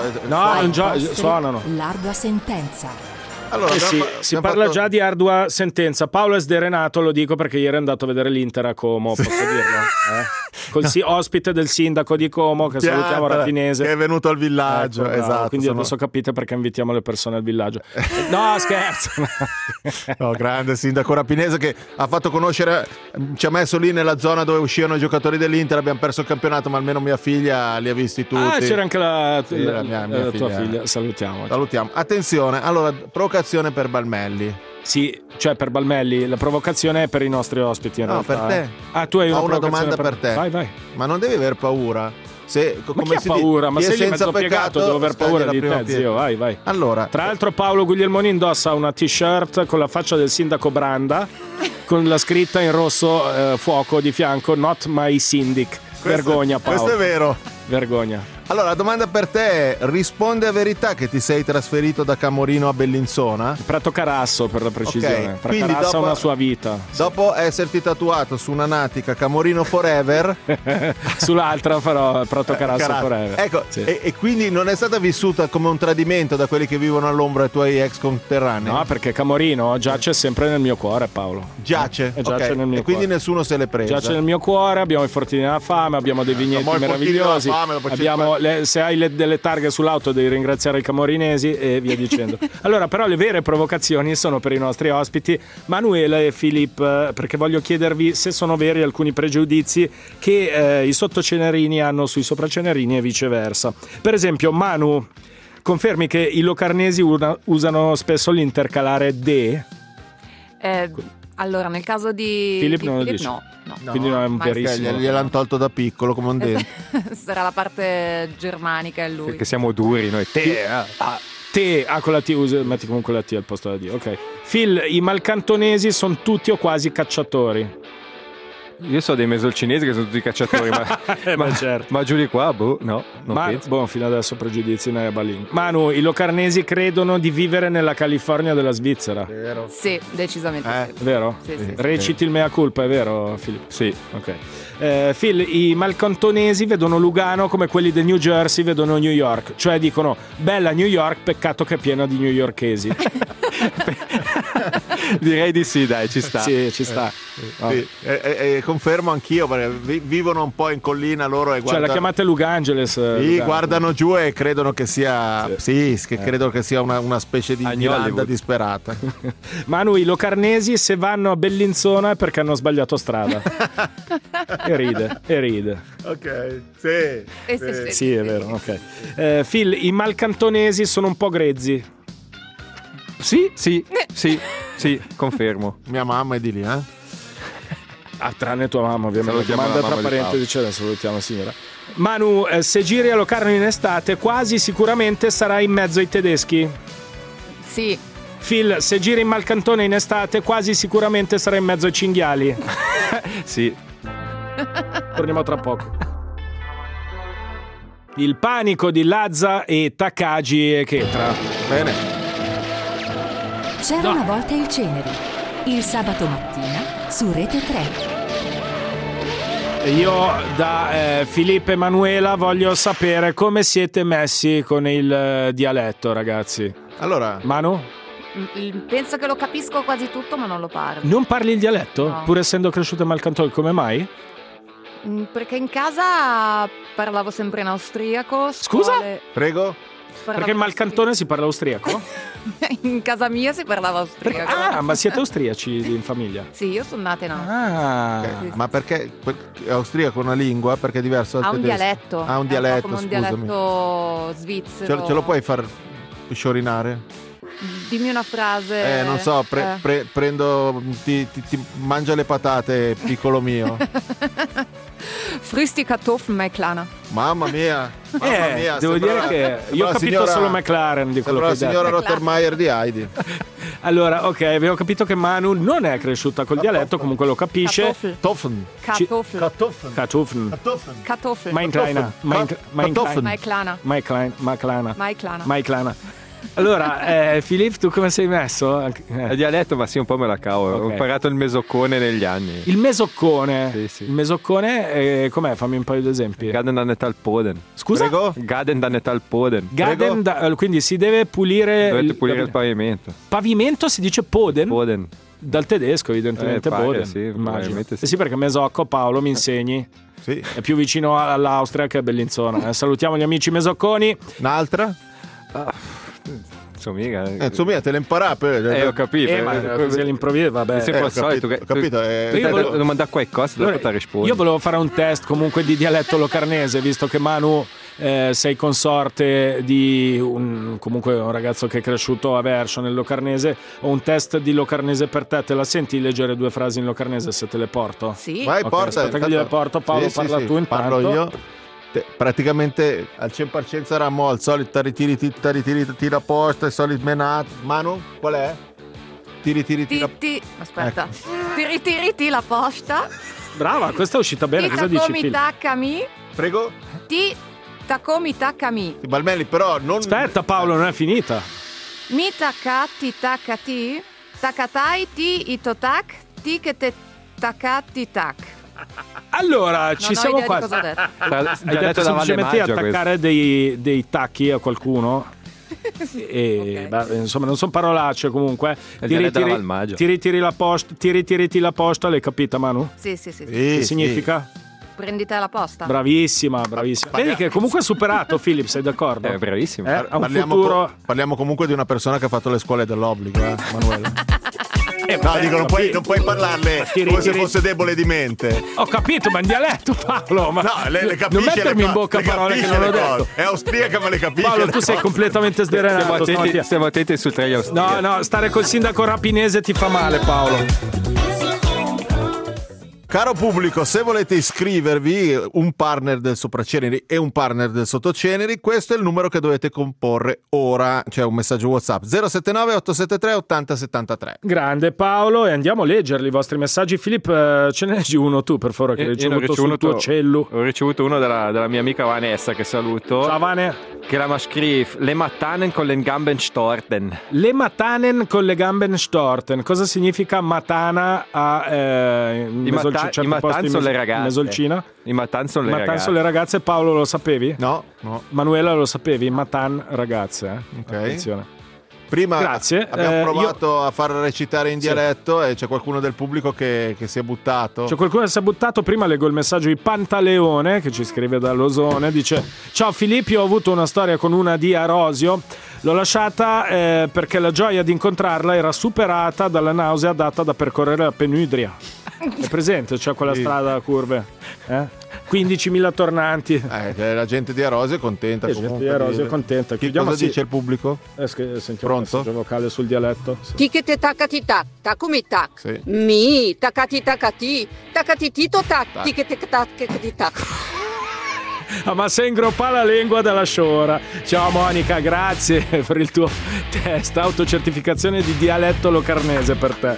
suonano. L'ardua sentenza. Allora, si parla già di ardua sentenza. Paolo è sderenato, lo dico perché ieri è andato a vedere l'Inter a Como, posso dirlo? Ospite del sindaco di Como, che salutiamo, Rapinese, che è venuto al villaggio, ecco, esatto. Quindi adesso capite perché invitiamo le persone al villaggio. No, scherzo. No, grande sindaco Rapinese che ha fatto conoscere, ci ha messo lì nella zona dove uscivano i giocatori dell'Inter. Abbiamo perso il campionato, ma almeno mia figlia li ha visti tutti. C'era anche la mia tua figlia. Salutiamo. Attenzione, allora, provocazione per Balmelli. Sì, cioè per Balmelli, la provocazione è per i nostri ospiti in realtà. Per te. Tu hai una domanda per te. Vai. Ma non devi aver paura. Ma chi ha paura? Ma sei lì mezzo peccato, devo aver paura di te, zio. Vai. Allora, tra l'altro Paolo Guglielmoni indossa una t-shirt con la faccia del sindaco Branda con la scritta in rosso fuoco di fianco Not my Syndic. Vergogna, Paolo. Questo è vero. Vergogna. Allora, la domanda per te è: risponde a verità che ti sei trasferito da Camorino a Bellinzona? Prato Carasso, per la precisione. Okay. Carasso ha una sua vita. Dopo esserti tatuato su una natica Camorino Forever sull'altra però Prato Carasso Forever. Ecco, sì. e quindi non è stata vissuta come un tradimento da quelli che vivono all'ombra ai tuoi ex conterranei? No, perché Camorino giace sempre nel mio cuore, Paolo. Giace? Giace nel mio e quindi cuore. Nessuno se l'è presa. Giace nel mio cuore, abbiamo i fortini della fame, abbiamo dei vigneti meravigliosi, abbiamo se hai delle targhe sull'auto devi ringraziare i camorinesi e via dicendo. Allora, però le vere provocazioni sono per i nostri ospiti Manuela e Filippo, perché voglio chiedervi se sono veri alcuni pregiudizi che i sottocenerini hanno sui sopracenerini e viceversa. Per esempio, Manu, confermi che i locarnesi usano spesso l'intercalare de? Allora, nel caso di Filippo non lo dice. No. Quindi non è un verissimo. Gliel'hanno tolto da piccolo come un dente. Sarà la parte germanica in lui. Perché siamo duri noi. Te, con la T, metti comunque la T al posto della D. Ok. Phil, i malcantonesi sono tutti o quasi cacciatori. Io so dei mesolcinesi che sono tutti cacciatori, certo. Ma giù di qua, no, non penso. Fino adesso pregiudizi ne è balin. Manu, i locarnesi credono di vivere nella California della Svizzera. Vero? Sì, decisamente sì. Vero? Sì. Reciti il mea culpa, è vero, Filippo? Sì. Ok. Phil, i malcantonesi vedono Lugano come quelli del New Jersey vedono New York, cioè dicono bella New York, peccato che è piena di newyorkesi. Direi di sì, dai, ci sta. Sì, ci sta. Sì. Confermo anch'io, perché vivono un po' in collina loro e cioè la chiamate Lugangeles. Guardano giù e credono che sia credono che sia una specie di Irlanda disperata. Manu, i locarnesi se vanno a Bellinzona è perché hanno sbagliato strada. e ride. Ok, sì, è vero, ok. Phil, i malcantonesi sono un po' grezzi. Sì, confermo. Mia mamma è di lì, tranne tua mamma, ovviamente. Domanda tra parentesi, adesso salutiamo signora. Manu, se giri a Locarno in estate, quasi sicuramente sarai in mezzo ai tedeschi. Sì. Phil, se giri in Malcantone in estate quasi sicuramente sarai in mezzo ai cinghiali. Sì. Torniamo tra poco. Il panico di Lazza e Takagi e Ketra. Bene. C'era una volta il Ceneri, il sabato mattina su Rete 3. Io da Filippo e Manuela voglio sapere come siete messi con il dialetto, ragazzi. Allora, Manu? Penso che lo capisco quasi tutto, ma non lo parlo. Non parli il dialetto? No. Pur essendo cresciuto a Malcantone, come mai? Perché in casa parlavo sempre in austriaco. Scusa? Prego? Perché in Malcantone si parla austriaco? In casa mia si parlava austriaco. Ah, ma siete austriaci in famiglia? Sì, io sono nata in Austria. Ah. Okay. Ma perché austriaco è una lingua? Perché è diverso dal Ha un tedesco? dialetto. Ha un dialetto, come un scusami. dialetto svizzero. Ce lo puoi far sciorinare? Dimmi una frase. Non so, prendo, ti mangia le patate, piccolo mio. Fristi Kartoffeln, mein Kleiner. Mamma mia. Devo dire che io ho capito solo McLaren di quello che la signora Rottermeier di Heidi. Allora, ok, avevo capito che Manu non è cresciuta col dialetto, comunque lo capisce. Kartoffeln. Kartoffeln. Mein Kleiner. Allora, Filippo, tu come sei messo? Il dialetto, ma sì, un po' me la cavo. Okay. Ho imparato il mesoccone negli anni. Il mesoccone? Sì, sì. Il mesoccone, com'è? Fammi un paio di esempi. Gaden da Netalpoden. Scusa? Prego? Gaden da Netalpoden. Quindi si deve pulire... Dovete pulire il pavimento. Pavimento si dice Poden? Poden. Dal tedesco, evidentemente, pare, Boden. sì, immagino. probabilmente sì. Sì, perché mesocco, Paolo, mi insegni. Sì. È più vicino all'Austria che a Bellinzona. Salutiamo gli amici mesocconi. Un'altra? Insomma, te le impara per... ho capito. Ma così all'improvviso, vabbè. Sempre al solito. Ho capito. Io volevo- Devo mandare qualcosa, dopo ti rispondo. Io volevo fare un test comunque di dialetto locarnese, visto che Manu sei consorte di comunque un ragazzo che è cresciuto a Verso nel locarnese. Ho un test di locarnese per te, te la senti leggere 2 frasi in locarnese se te le porto? Sì. Vai, Ok, porta. aspetta che gliele porto, Paolo, parla tu intanto. Parlo io. Praticamente al 100% saremo al solito tira posta, il solito menato. Manu, qual è? Tira. Aspetta. Tiri la posta. Brava, questa è uscita bene. Cosa dici, Tacomi Phil? taccami. Prego? Tacomi taccami. Balmelli, però non... Aspetta, Paolo, non è finita. Mi taccati taccati. Taccatai ti itotac. Ti che te taccati tac. Allora, ci siamo idea qua. di cosa ho detto. Hai detto semplicemente attaccare dei tacchi a qualcuno. E Ok. beh, insomma, non sono parolacce comunque. Tiri la posta, tiriti la posta, l'hai capita, Manu? Sì. Che significa? Prendi te la posta. Bravissima. Vedi che comunque hai superato, Philip, sei d'accordo? Bravissimo. Ha un futuro. Parliamo comunque di una persona che ha fatto le scuole dell'obbligo, Manuela. No, dico, non puoi parlarle come se fosse debole di mente. Ho capito, ma in dialetto, Paolo. Ma no, le capisce. Non mettermi in bocca parole che non ho detto. È austriaca, ma le capisce. Paolo, tu sei completamente sdrenato. Stiamo attenti sul tre austriaci. No, stare col sindaco rapinese ti fa male, Paolo. Caro pubblico, se volete iscrivervi, un partner del Sopraceneri e un partner del Sottoceneri, questo è il numero che dovete comporre ora, cioè un messaggio WhatsApp 079 873 8073. Grande Paolo, e andiamo a leggerli i vostri messaggi. Filippo, ce ne leggi uno tu, per favore, che hai ricevuto sul tuo cello. Ho ricevuto uno della mia amica Vanessa, che saluto. Ciao Vane. Che la scrive: Le Matanen con le Gamben storten. Le Matanen con le Gamben storten. Cosa significa matana I Matan sono le ragazze. Mesolcina? I Matan sono le ragazze. Sono le ragazze. Paolo, lo sapevi? No. Manuela, lo sapevi? Matan ragazze, Ok. Attenzione. Prima Grazie. abbiamo provato a far recitare in dialetto e c'è qualcuno del pubblico che si è buttato. C'è qualcuno che si è buttato. Prima leggo il messaggio di Pantaleone, che ci scrive da Losone. Dice: ciao Filippo, ho avuto una storia con una di Arosio. L'ho lasciata perché la gioia di incontrarla era superata dalla nausea data da percorrere la Penudria. È presente? C'è quella strada a curve? 15.000 tornanti. La gente di Arosio è contenta. La gente di Arosio è contenta. Cosa dice il pubblico? Sentiamo Pronto? un messaggio vocale sul dialetto. Sì. Tikete takati tak, takumi tak. Sì. Mi, takati takati, takati tito tak, tikete takati tak. ma se ingroppa la lingua della sciora. Ciao Monica, grazie per il tuo test. Autocertificazione di dialetto locarnese per te.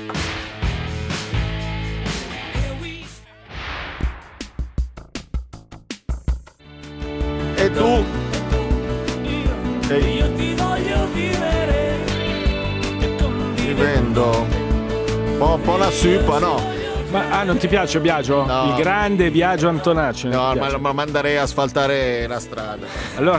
E tu? Io ti voglio vivere vivendo un po' una supa, no? Ma non ti piace Biagio? No. Il grande Biagio Antonacci? No, ma manderei a asfaltare la strada. Allora,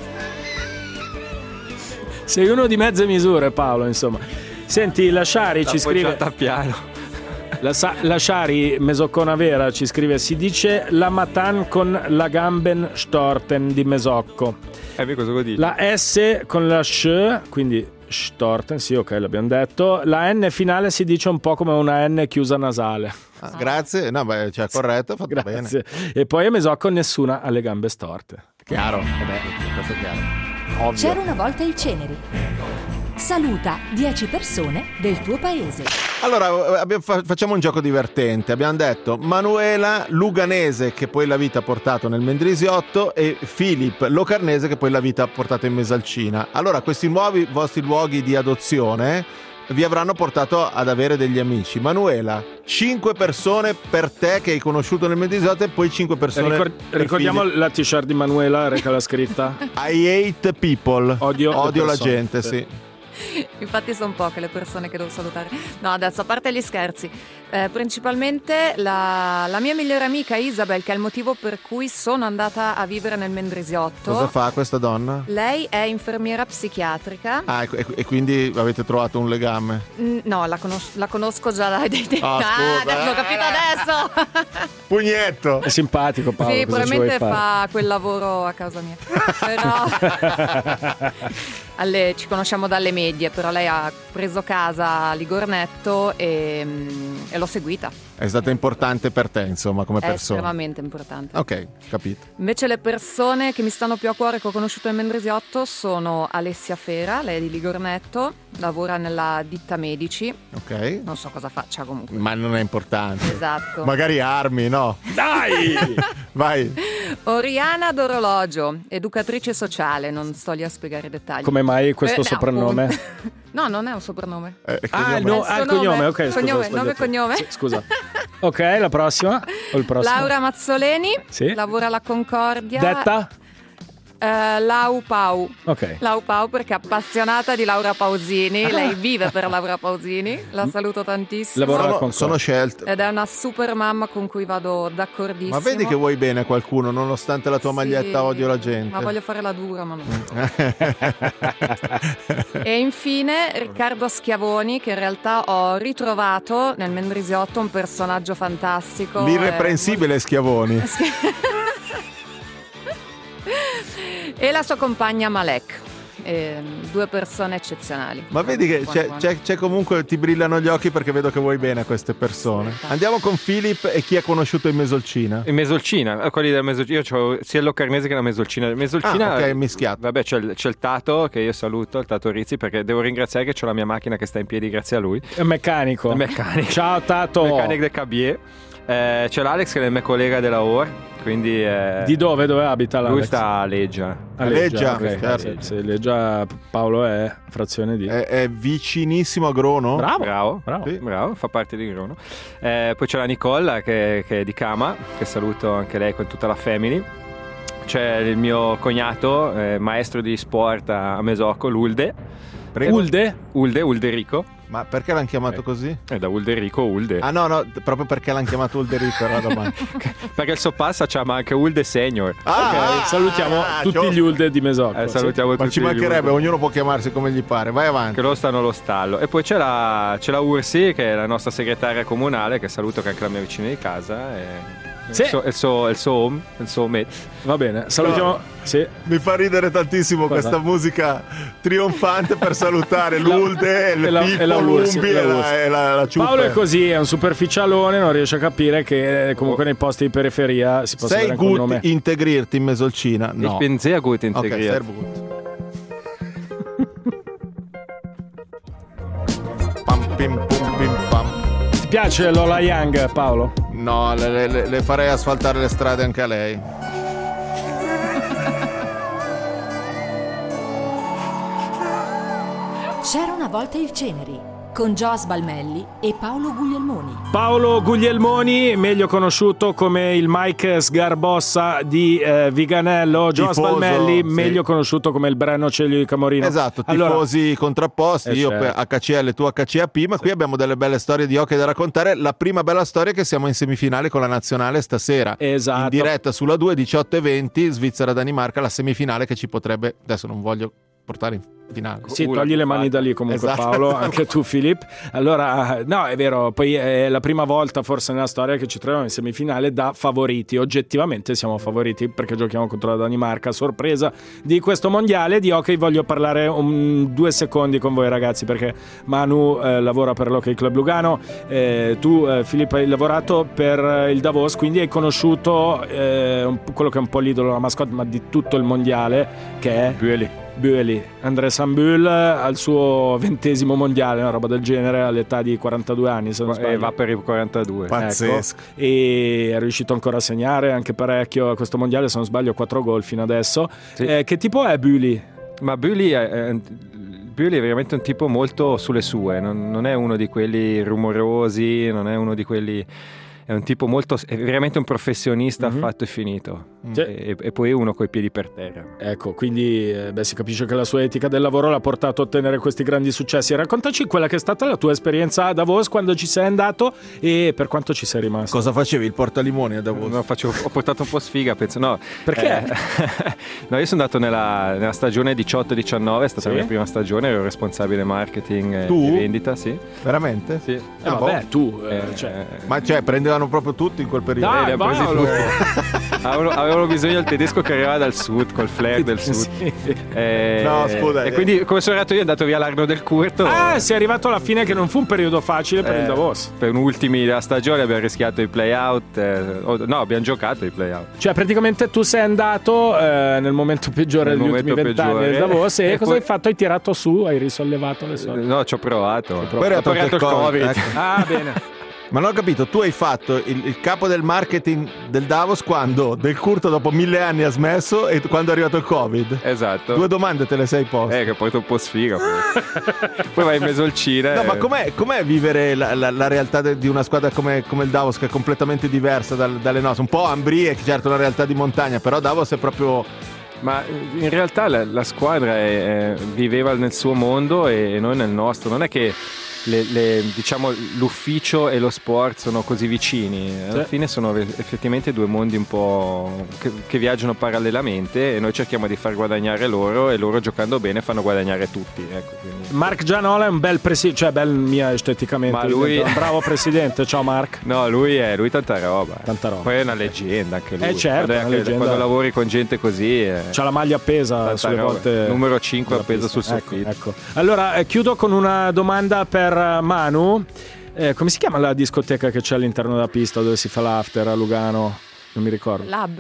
sei uno di mezze misure, Paolo, insomma. Senti, la Shari ci scrive a piano. La Shari Mesoccona Vera ci scrive: si dice la Matan con la Gamben Storten di Mesocco. Cosa vuol dire? La S con la Sh, quindi Storten, sì, ok, l'abbiamo detto. La N finale si dice un po' come una N chiusa nasale. Grazie, no, beh, cioè, corretto, fatto Grazie. bene. E poi a Mesocco nessuna ha le gambe storte. Chiaro, questo è chiaro. Ovvio. C'era una volta il Ceneri. Saluta 10 persone del tuo paese. Allora, facciamo un gioco divertente. Abbiamo detto Manuela Luganese, che poi la vita ha portato nel Mendrisiotto, e Filippo Locarnese, che poi la vita ha portato in Mesalcina. Allora, questi nuovi vostri luoghi di adozione vi avranno portato ad avere degli amici. Manuela, 5 persone per te che hai conosciuto nel Mendrisiotto e poi 5 persone ricordiamo la t-shirt di Manuela, reca la scritta I hate people. Odio la gente, sì. Infatti sono poche le persone che devo salutare. No, adesso, a parte gli scherzi, principalmente la mia migliore amica Isabel, che è il motivo per cui sono andata a vivere nel Mendrisiotto. Cosa fa questa donna? Lei è infermiera psichiatrica. E quindi avete trovato un legame? No, la conosco già dai tempi. L'ho capito adesso. Pugnetto. È simpatico Paolo. Sì, cosa probabilmente ci vuoi fare? fa quel lavoro a casa mia. Però ci conosciamo dalle medie, però lei ha preso casa a Ligornetto e l'ho seguita. È stata importante per te, insomma, come È persona. estremamente importante. Ok, capito. Invece le persone che mi stanno più a cuore, che ho conosciuto nel Mendrisiotto, sono Alessia Fera, lei è di Ligornetto, lavora nella ditta Medici. Ok. Non so cosa faccia comunque. Ma non è importante. Esatto. Magari armi, no? Dai! Vai. Oriana D'Orologio, educatrice sociale, non sto lì a spiegare i dettagli. Come mai questo soprannome? appunto. No, non è un soprannome. Il cognome, ok, scusa. Nome e cognome. Sì, scusa. Ok, la prossima o il prossimo? Laura Mazzoleni, sì. Lavora alla Concordia. Detta? Lau Pau. Ok. Lau Pau perché è appassionata di Laura Pausini. Lei vive per Laura Pausini. La saluto tantissimo. Sono scelte. Ed è una super mamma con cui vado d'accordissimo. Ma vedi che vuoi bene a qualcuno nonostante la tua maglietta odio la gente. Ma voglio fare la dura, ma non. E infine Riccardo Schiavoni, che in realtà ho ritrovato nel Mendrisiotto, un personaggio fantastico. L'irreprensibile Schiavoni. E la sua compagna Malek. Due persone eccezionali. Ma vedi che c'è comunque, ti brillano gli occhi perché vedo che vuoi bene a queste persone. Andiamo con Filipp e chi ha conosciuto in Mesolcina? In Mesolcina, quelli del Mesolcina. Io ho sia il Locarnese che la Mesolcina. Mesolcina, ok, mischiato. Vabbè, c'è il Tato, che io saluto, il Tato Rizzi, perché devo ringraziare che c'ho la mia macchina che sta in piedi grazie a lui. È meccanico. Ciao Tato. Meccanico del Cabier. C'è l'Alex, che è il mio collega della OR. Quindi di dove abita l'Alex? Lui sta a Leggia. A Leggia, okay, certo. Se Leggia, Paolo è frazione di. È vicinissimo a Grono. Bravo. Sì. Bravo, fa parte di Grono. Poi c'è la Nicola che è di Cama, che saluto anche lei con tutta la family. C'è il mio cognato, maestro di sport a Mesocco, l'Ulde. Ulderico. Ma perché l'hanno chiamato così? Da Ulderico Ulde. Ah no, proprio perché l'hanno chiamato Ulderico era la domanda. Perché il Soppassa c'ha anche Ulde Senior. Salutiamo tutti gli Ulde di Mesocco. Salutiamo tutti. Ma ci mancherebbe, ognuno può chiamarsi come gli pare. Vai avanti. Che loro stanno allo stallo. E poi c'è la Ursi, che è la nostra segretaria comunale, che saluto, che è anche la mia vicina di casa. Sì. Il suo home, il suo mate. Va bene, salutiamo. No. Sì. Mi fa ridere tantissimo questa musica trionfante per salutare l'Ulde, la Lumbi e la Ciuppe. Paolo è così, è un superficialone, non riesce a capire che comunque nei posti di periferia si possa avere anche un nome. Sei gut integrirti in Mesolcina? No. Ich bin sehr gut integriert. Ok, sehr gut. Pam, pim, pum, pim, pam. Ti piace Lola Young, Paolo? No, le farei asfaltare le strade anche a lei. C'era una volta il Ceneri con Gio Sbalmelli e Paolo Guglielmoni. Paolo Guglielmoni, meglio conosciuto come il Mike Sgarbossa di Viganello. Gio Sbalmelli, meglio conosciuto come il Breno Celio di Camorino. Esatto, tifosi contrapposti, io per HCL, tu HCAP, ma qui abbiamo delle belle storie di hockey da raccontare. La prima bella storia è che siamo in semifinale con la nazionale stasera. Esatto. In diretta sulla 2, 18:20, Svizzera-Danimarca, la semifinale che ci potrebbe, adesso non voglio portare in finale. Sì, togli le mani da lì comunque, esatto. Paolo, anche tu Filippo. Allora, no, è vero, poi è la prima volta forse nella storia che ci troviamo in semifinale da favoriti. Oggettivamente siamo favoriti perché giochiamo contro la Danimarca. Sorpresa di questo mondiale di hockey. Voglio parlare 2 secondi con voi ragazzi, perché Manu lavora per l'Hockey Club Lugano, tu Filippo hai lavorato per il Davos, quindi hai conosciuto quello che è un po' l'idolo, la mascotte, ma di tutto il mondiale, che è Bueli, André Sambul al suo 20° mondiale, una roba del genere, all'età di 42 anni se non sbaglio. Va per i 42. Pazzesco. Ecco. E è riuscito ancora a segnare anche parecchio a questo mondiale, se non sbaglio 4 gol fino adesso. Sì. Che tipo è Bueli? Ma Bueli è veramente un tipo molto sulle sue, non è uno di quelli rumorosi, non è uno di quelli... È un tipo è veramente un professionista fatto e finito. Sì. E poi uno coi piedi per terra. Ecco, quindi si capisce che la sua etica del lavoro l'ha portato a ottenere questi grandi successi. Raccontaci quella che è stata la tua esperienza a Davos, quando ci sei andato e per quanto ci sei rimasto. Cosa facevi? Il portalimoni a Davos? No, ho portato un po' sfiga, penso. No, perché? No, io sono andato nella stagione 18-19, è stata la mia prima stagione, ero responsabile marketing e vendita, sì. Veramente? Sì. Vabbè, tu ma prendevano proprio tutti in quel periodo. Dai, li presi tutti. Avevano bisogno del tedesco che arrivava dal sud, col flair del sud. Sì. No, scusa. E quindi come sono arrivato io, è andato via l'Arno del Curto. Sei arrivato alla fine, che non fu un periodo facile per il Davos. Per ultimi della stagione abbiamo rischiato i play-out. No, abbiamo giocato i play-out. Cioè praticamente tu sei andato nel momento peggiore degli ultimi 20 anni del Davos. E cosa hai fatto? Hai tirato su? Hai risollevato le sorti? No, ci ho provato. Poi ho tolto il Covid. Ecco. Ah, bene. Ma non ho capito, tu hai fatto il capo del marketing del Davos quando Del Curto dopo 1000 anni ha smesso e quando è arrivato il Covid. Esatto. 2 domande te le sei poste. Che poi è un po' sfiga. Poi vai in mesolcina. No, ma com'è vivere la realtà di una squadra come il Davos, che è completamente diversa dalle nostre? Un po' Ambrie, che certo è una realtà di montagna, però Davos è proprio... Ma in realtà la squadra viveva nel suo mondo e noi nel nostro. Non è che diciamo l'ufficio e lo sport sono così vicini. Alla fine sono effettivamente 2 mondi un po' che viaggiano parallelamente, e noi cerchiamo di far guadagnare loro, e loro giocando bene fanno guadagnare tutti, ecco, quindi. Mark Gianola è un bel presidente, cioè bel mia esteticamente, ma lui un bravo presidente. Ciao Mark. No, lui tanta roba. Poi è una leggenda anche lui. Certo, quando lavori con gente così c'ha la maglia appesa sulle volte, numero 5 appesa sul soffitto. Ecco. Allora chiudo con una domanda per Manu. Come si chiama la discoteca che c'è all'interno della pista dove si fa l'after a Lugano? Non mi ricordo. Lab.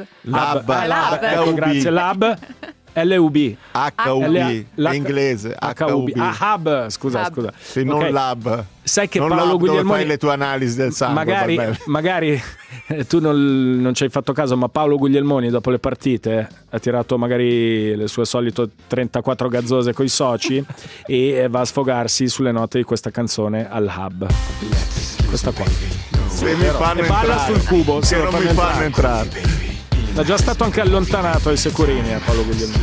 Ecco, grazie. Lab. LUB. HUB. È inglese. HUB. Hub. Scusa. Sì, non Lab. Sai che non Paolo Lab Guglielmoni, dove fai le tue analisi del sangue. Magari tu non ci hai fatto caso, ma Paolo Guglielmoni dopo le partite ha tirato magari le sue solite 34 gazzose coi soci e va a sfogarsi sulle note di questa canzone al Hub. Questa qua. Se mi fanno entrare. Balla sul cubo. Se non mi fanno entrare. È già stato anche allontanato ai Securini Paolo Guglielmoni.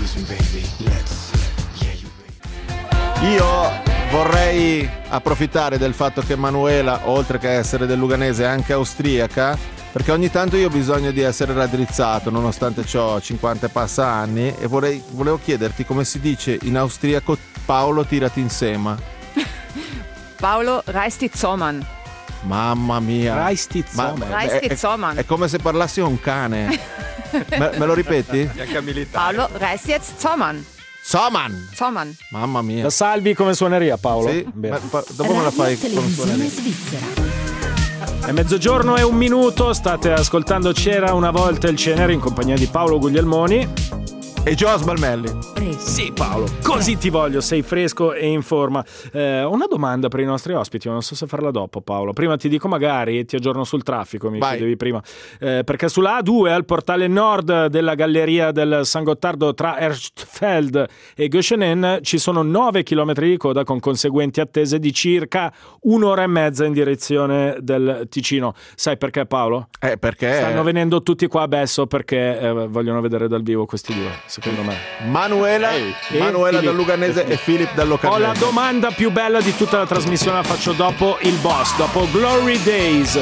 Io vorrei approfittare del fatto che Manuela, oltre che essere del Luganese, è anche austriaca, perché ogni tanto io ho bisogno di essere raddrizzato, nonostante ho 50 e passa anni, e volevo chiederti come si dice in austriaco Paolo tirati insieme. Paolo reiß die Zommern. Mamma mia. È come se parlassi a un cane. me lo ripeti? Paolo reiß jetzt Zommern. Zommern. Mamma mia. La salvi come suoneria, Paolo? Sì. Dopo me la fai come suoneria. È 12:01, state ascoltando C'era una volta il Cenere in compagnia di Paolo Guglielmoni. e Joas Balmelli. Sì, Paolo, così ti voglio, sei fresco e in forma. Ho una domanda per i nostri ospiti, ma non so se farla dopo, Paolo. Prima ti dico, magari ti aggiorno sul traffico, mi chiedevi prima. Perché sulla A2, al portale nord della galleria del San Gottardo tra Erstfeld e Göschenen, ci sono 9 chilometri di coda con conseguenti attese di circa 1 ora e mezza in direzione del Ticino. Sai perché, Paolo? Perché stanno venendo tutti qua a Besso perché vogliono vedere dal vivo questi due, secondo me. Manuela dal Luganese e Filippo dal Locarnese. Ho la domanda più bella di tutta la trasmissione, la faccio dopo il boss, dopo Glory Days.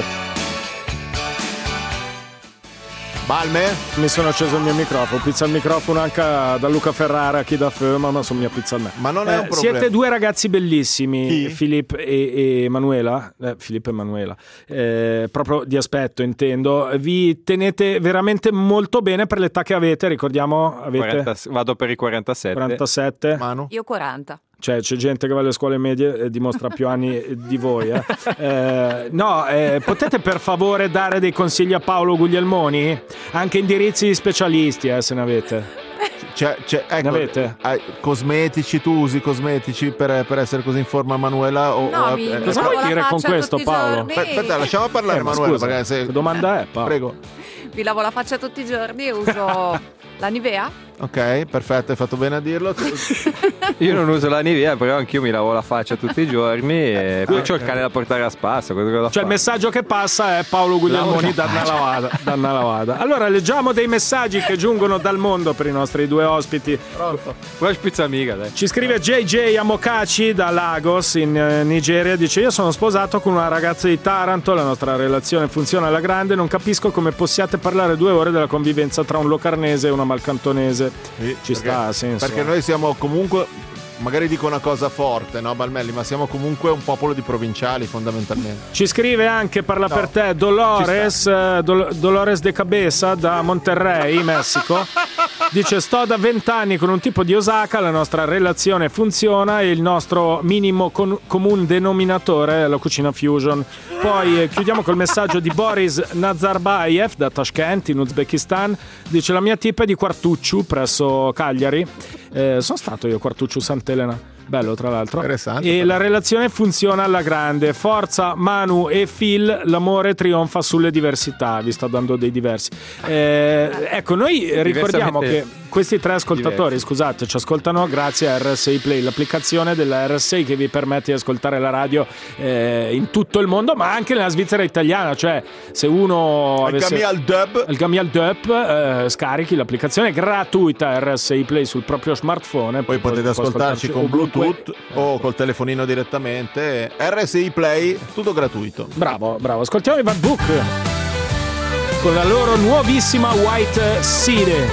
Balme? Mi sono acceso il mio microfono, pizza il microfono anche da Luca Ferrara, chi da Fema, ma sono mia pizza al me. Ma non è un problema. Siete due ragazzi bellissimi, Filippo e Manuela. Filippo e Manuela, proprio di aspetto intendo. Vi tenete veramente molto bene per l'età che avete, ricordiamo, vado per i 47. 47. Manu? Io 40. Cioè c'è gente che va alle scuole medie e dimostra più anni di voi. Potete per favore dare dei consigli a Paolo Guglielmoni? Anche indirizzi di specialisti, se ne avete. Ecco, ne avete? Cosmetici, tu usi cosmetici per essere così in forma, Manuela? Cosa vuoi dire con questo, Paolo? Aspetta, lasciamo parlare Manuela. Scusa, perché che domanda è, Paolo? Prego. Vi lavo la faccia tutti i giorni e uso la Nivea. Ok, perfetto, hai fatto bene a dirlo. Io non uso la Nivea, però anch'io mi lavo la faccia tutti i giorni e poi c'ho il cane da portare a spasso. Cioè il messaggio che passa è Paolo Guglielmoni da una lavada. Allora leggiamo dei messaggi che giungono dal mondo per i nostri due ospiti. Pronto? Poi spizza amica, dai. Ci scrive JJ Amokachi da Lagos in Nigeria, dice: io sono sposato con una ragazza di Taranto, la nostra relazione funziona alla grande, non capisco come possiate parlare 2 ore della convivenza tra un locarnese e una malcantonese. Ci sta a senso. Perché noi siamo comunque, magari dico una cosa forte, no Balmelli, ma siamo comunque un popolo di provinciali fondamentalmente. Ci scrive anche, parla per te, Dolores de Cabeza da Monterrey, Messico. Dice: sto da 20 anni con un tipo di Osaka, la nostra relazione funziona e il nostro minimo comune denominatore è la cucina fusion. Poi chiudiamo col messaggio di Boris Nazarbayev da Tashkent in Uzbekistan. Dice: la mia tipa è di Quartucciu presso Cagliari. Sono stato io a Quartucciu Sant'Elena. Bello, tra l'altro. Interessante. E la relazione funziona alla grande. Forza Manu e Phil, l'amore trionfa sulle diversità. Vi sto dando dei diversi. Ecco, noi ricordiamo che questi 3 ascoltatori, scusate, ci ascoltano grazie a RSI Play, l'applicazione della RSI che vi permette di ascoltare la radio in tutto il mondo, ma anche nella Svizzera italiana. Cioè, se uno il Gamial Dub, scarichi l'applicazione gratuita RSI Play sul proprio smartphone. Poi potete ascoltarci con Bluetooth o col telefonino direttamente. RSI Play, tutto gratuito. Bravo, ascoltiamo i Bad Book con la loro nuovissima White City.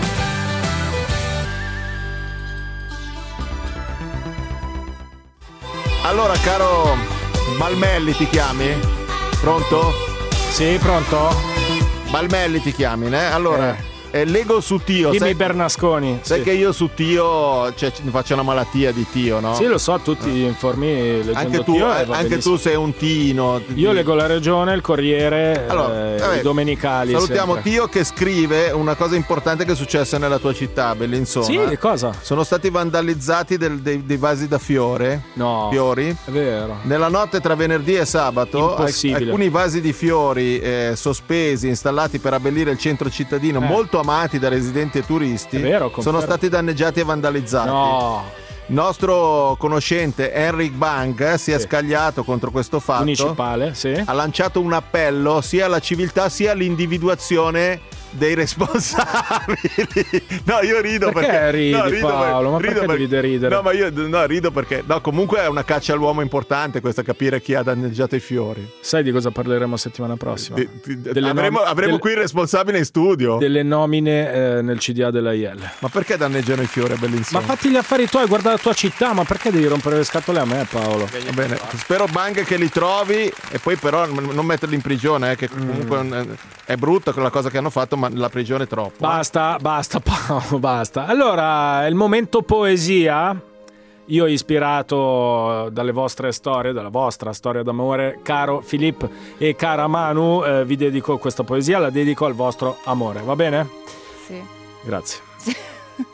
Allora, caro Balmelli, ti chiami? Pronto? Sì, pronto? Balmelli ti chiami, né? Allora, leggo su Tio. Dimmi Bernasconi. Sai che io su Tio faccio una malattia di Tio, no? Sì, lo so, tu ti informi leggendo Tio. Anche tu sei un Tino. Io leggo La Regione, il Corriere, i domenicali. Salutiamo sempre. Tio che scrive una cosa importante che è successa nella tua città, Bellinzona. Sì, cosa? Sono stati vandalizzati dei vasi da fiori. È vero. Nella notte tra venerdì e sabato alcuni vasi di fiori sospesi, installati per abbellire il centro cittadino, molto amati da residenti e turisti, sono stati danneggiati e vandalizzati. Nostro conoscente Henrik Bang si è scagliato contro questo fatto. Municipale, sì. Ha lanciato un appello sia alla civiltà sia all'individuazione dei responsabili. No, io rido perché ridi, Paolo? Ma perché devi deridere? No, ma io rido perché comunque è una caccia all'uomo importante questa, capire chi ha danneggiato i fiori. Sai di cosa parleremo settimana prossima? Avremo qui il responsabile in studio. Delle nomine nel CDA della IL. Ma perché danneggiano i fiori a Bellinzona? Ma fatti gli affari tuoi, guarda la tua città, ma perché devi rompere le scatole a me, Paolo? Va bene, spero Bang che li trovi e poi però non metterli in prigione, che comunque è brutta quella cosa che hanno fatto, ma la prigione è troppo. Basta Paolo, basta. Allora, è il momento poesia. Io, ispirato dalle vostre storie, dalla vostra storia d'amore, caro Filippo e cara Manu, vi dedico questa poesia, la dedico al vostro amore, va bene? Sì. Grazie. Sì.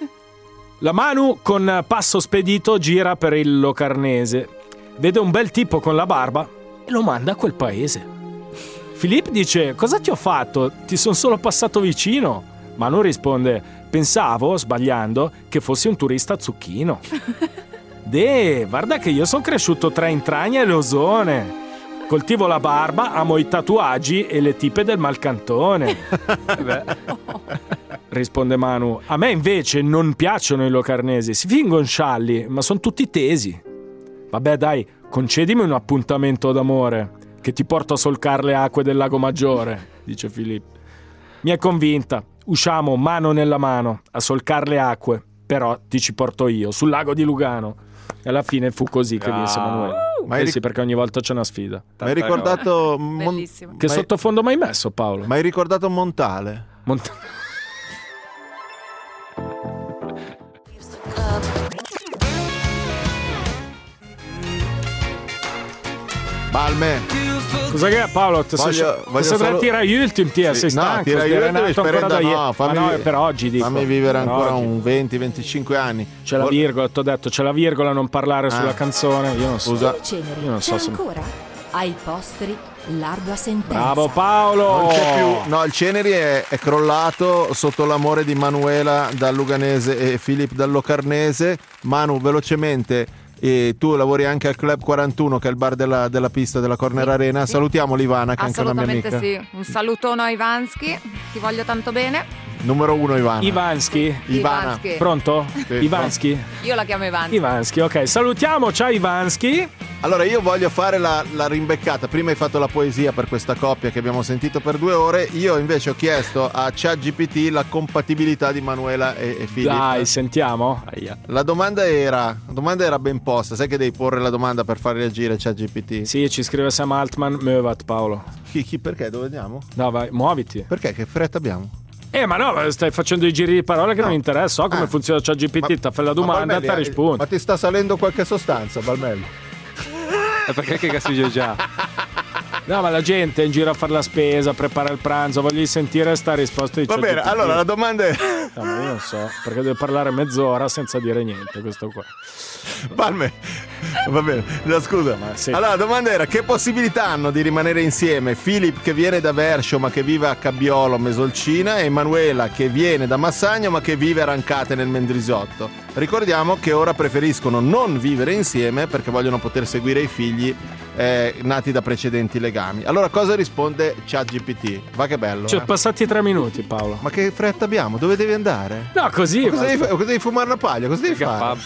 La Manu con passo spedito gira per il Locarnese, vede un bel tipo con la barba e lo manda a quel paese. Filippo dice: cosa ti ho fatto? Ti sono solo passato vicino. Manu risponde: pensavo, sbagliando, che fossi un turista zucchino. Guarda che io sono cresciuto tra Intragna e Losone. Coltivo la barba, amo i tatuaggi e le tipe del Malcantone. Risponde Manu: a me invece non piacciono i locarnesi, si fingono scialli, ma sono tutti tesi. Vabbè dai, concedimi un appuntamento d'amore, che ti porto a solcar le acque del Lago Maggiore, dice Filippo. Mi è convinta, usciamo mano nella mano a solcar le acque, però ti ci porto io, sul lago di Lugano. E alla fine fu così che vinse Manuela. Sì, perché ogni volta c'è una sfida. Ma hai ricordato che sottofondo mi hai messo, Paolo? Ma hai ricordato Montale? Balme. Cosa che è, Paolo? Voglio tirare gli ultimi, sei stanco? Tira gli ultimi, no, per oggi dico. Fammi vivere ancora un 20-25 anni. C'è la virgola, t'ho detto, c'è la virgola, non parlare sulla canzone. Io non so. Scusa. Io non so se ancora. Ai posteri, l'ardua sentenza. Bravo Paolo! Non c'è più. No, il Ceneri è crollato sotto l'amore di Manuela dal Luganese e Filippo dal Locarnese. Manu, velocemente. E tu lavori anche al Club 41, che è il bar della pista della Corner Arena. Salutiamo l'Ivana, che è anche una mia amica. Assolutamente sì, un salutone a Ivansky, ti voglio tanto bene. Numero 1 Ivana. Ivana. Ivansky. Pronto? Sì, Ivansky. Io la chiamo Ivansky. Ivansky, ok. Salutiamo, ciao Ivansky. Allora io voglio fare la rimbeccata. Prima hai fatto la poesia per questa coppia che abbiamo sentito per 2 ore. Io invece ho chiesto a ChatGPT la compatibilità di Manuela e Filippo. Dai, sentiamo. La domanda era ben posta. Sai che devi porre la domanda per far reagire ChatGPT? Sì, ci scrive Sam Altman. Mövat, Paolo. Chi perché? Dove andiamo? No, vai, muoviti. Perché? Che fretta abbiamo? Ma no, stai facendo i giri di parole che non interessa. So come funziona ChatGPT, ti fa la domanda e ti risponde. Ma ti sta salendo qualche sostanza, Balmelli? Perché che gastiglio già? No, ma la gente è in giro a fare la spesa, prepara il pranzo, voglio sentire sta risposta di Va bene, allora la domanda è... No, ma io non so, perché deve parlare mezz'ora senza dire niente, questo qua. Palme, va bene, no, scusa. Sì. Allora la domanda era: che possibilità hanno di rimanere insieme Filippo, che viene da Verscio ma che vive a Cabbiolo, Mesolcina, e Emanuela, che viene da Massagno ma che vive a Rancate nel Mendrisotto? Ricordiamo che ora preferiscono non vivere insieme perché vogliono poter seguire i figli nati da precedenti legami. Allora cosa risponde ChatGPT? Va che bello. Ci sono passati 3 minuti, Paolo. Ma che fretta abbiamo? Dove devi andare? No, così. Cosa devi fumare una paglia? Cosa devi fare?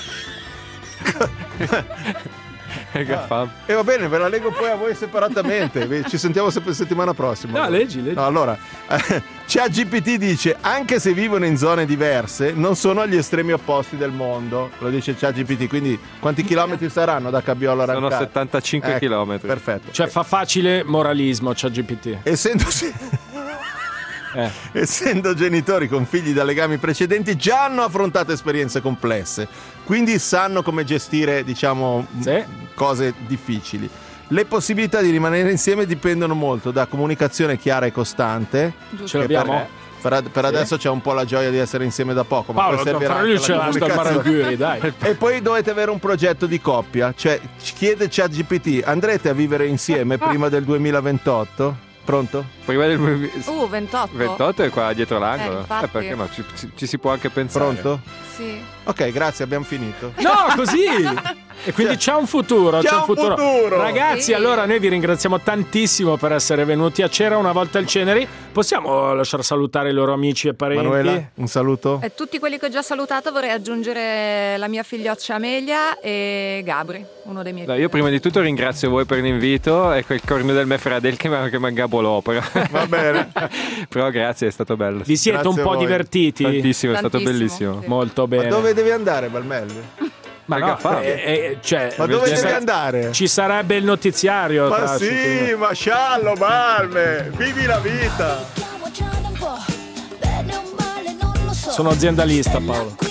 E va bene, ve la leggo poi a voi separatamente. Ci sentiamo settimana prossima. No, leggi. No, allora, ChatGPT dice: anche se vivono in zone diverse, non sono agli estremi opposti del mondo. Lo dice ChatGPT. Quindi quanti chilometri saranno da Cabbiolo a Rancate? Sono 75 chilometri. Perfetto. Cioè fa facile moralismo ChatGPT. Essendo genitori con figli da legami precedenti, già hanno affrontato esperienze complesse, quindi sanno come gestire, diciamo, cose difficili. Le possibilità di rimanere insieme dipendono molto da comunicazione chiara e costante. Ce l'abbiamo? Per adesso c'è un po' la gioia di essere insieme da poco, ma Paolo, lui ce l'ha sta Maraguri, dai. E poi dovete avere un progetto di coppia. Cioè, chiede ChatGPT: andrete a vivere insieme prima del 2028? Pronto? Prima del 28. 28 è qua dietro l'angolo. Perché no? Ci si può anche pensare. Pronto? Sì. Ok, grazie, abbiamo finito. No, così! E quindi c'è un futuro. C'è un futuro. Ragazzi, sì. Allora noi vi ringraziamo tantissimo per essere venuti a Cera una volta al Ceneri. Possiamo lasciar salutare i loro amici e parenti? Manuela, un saluto. E tutti quelli che ho già salutato vorrei aggiungere la mia figlioccia Amelia e Gabri, uno dei miei figli. Io prima di tutto ringrazio voi per l'invito e quel corno del me Fradel che mi ingabbo l'opera. Va bene. Però grazie, è stato bello. Vi siete Grazie un po' a voi. divertiti? Tantissimo, è stato bellissimo. Sì. Molto bene. Ma dove devi andare, Balmelli? Ma no, cioè, Ma dove devi andare? Ci sarebbe il notiziario. Ma sì, ma sciallo, Balme, vivi la vita. Sono aziendalista, Paolo.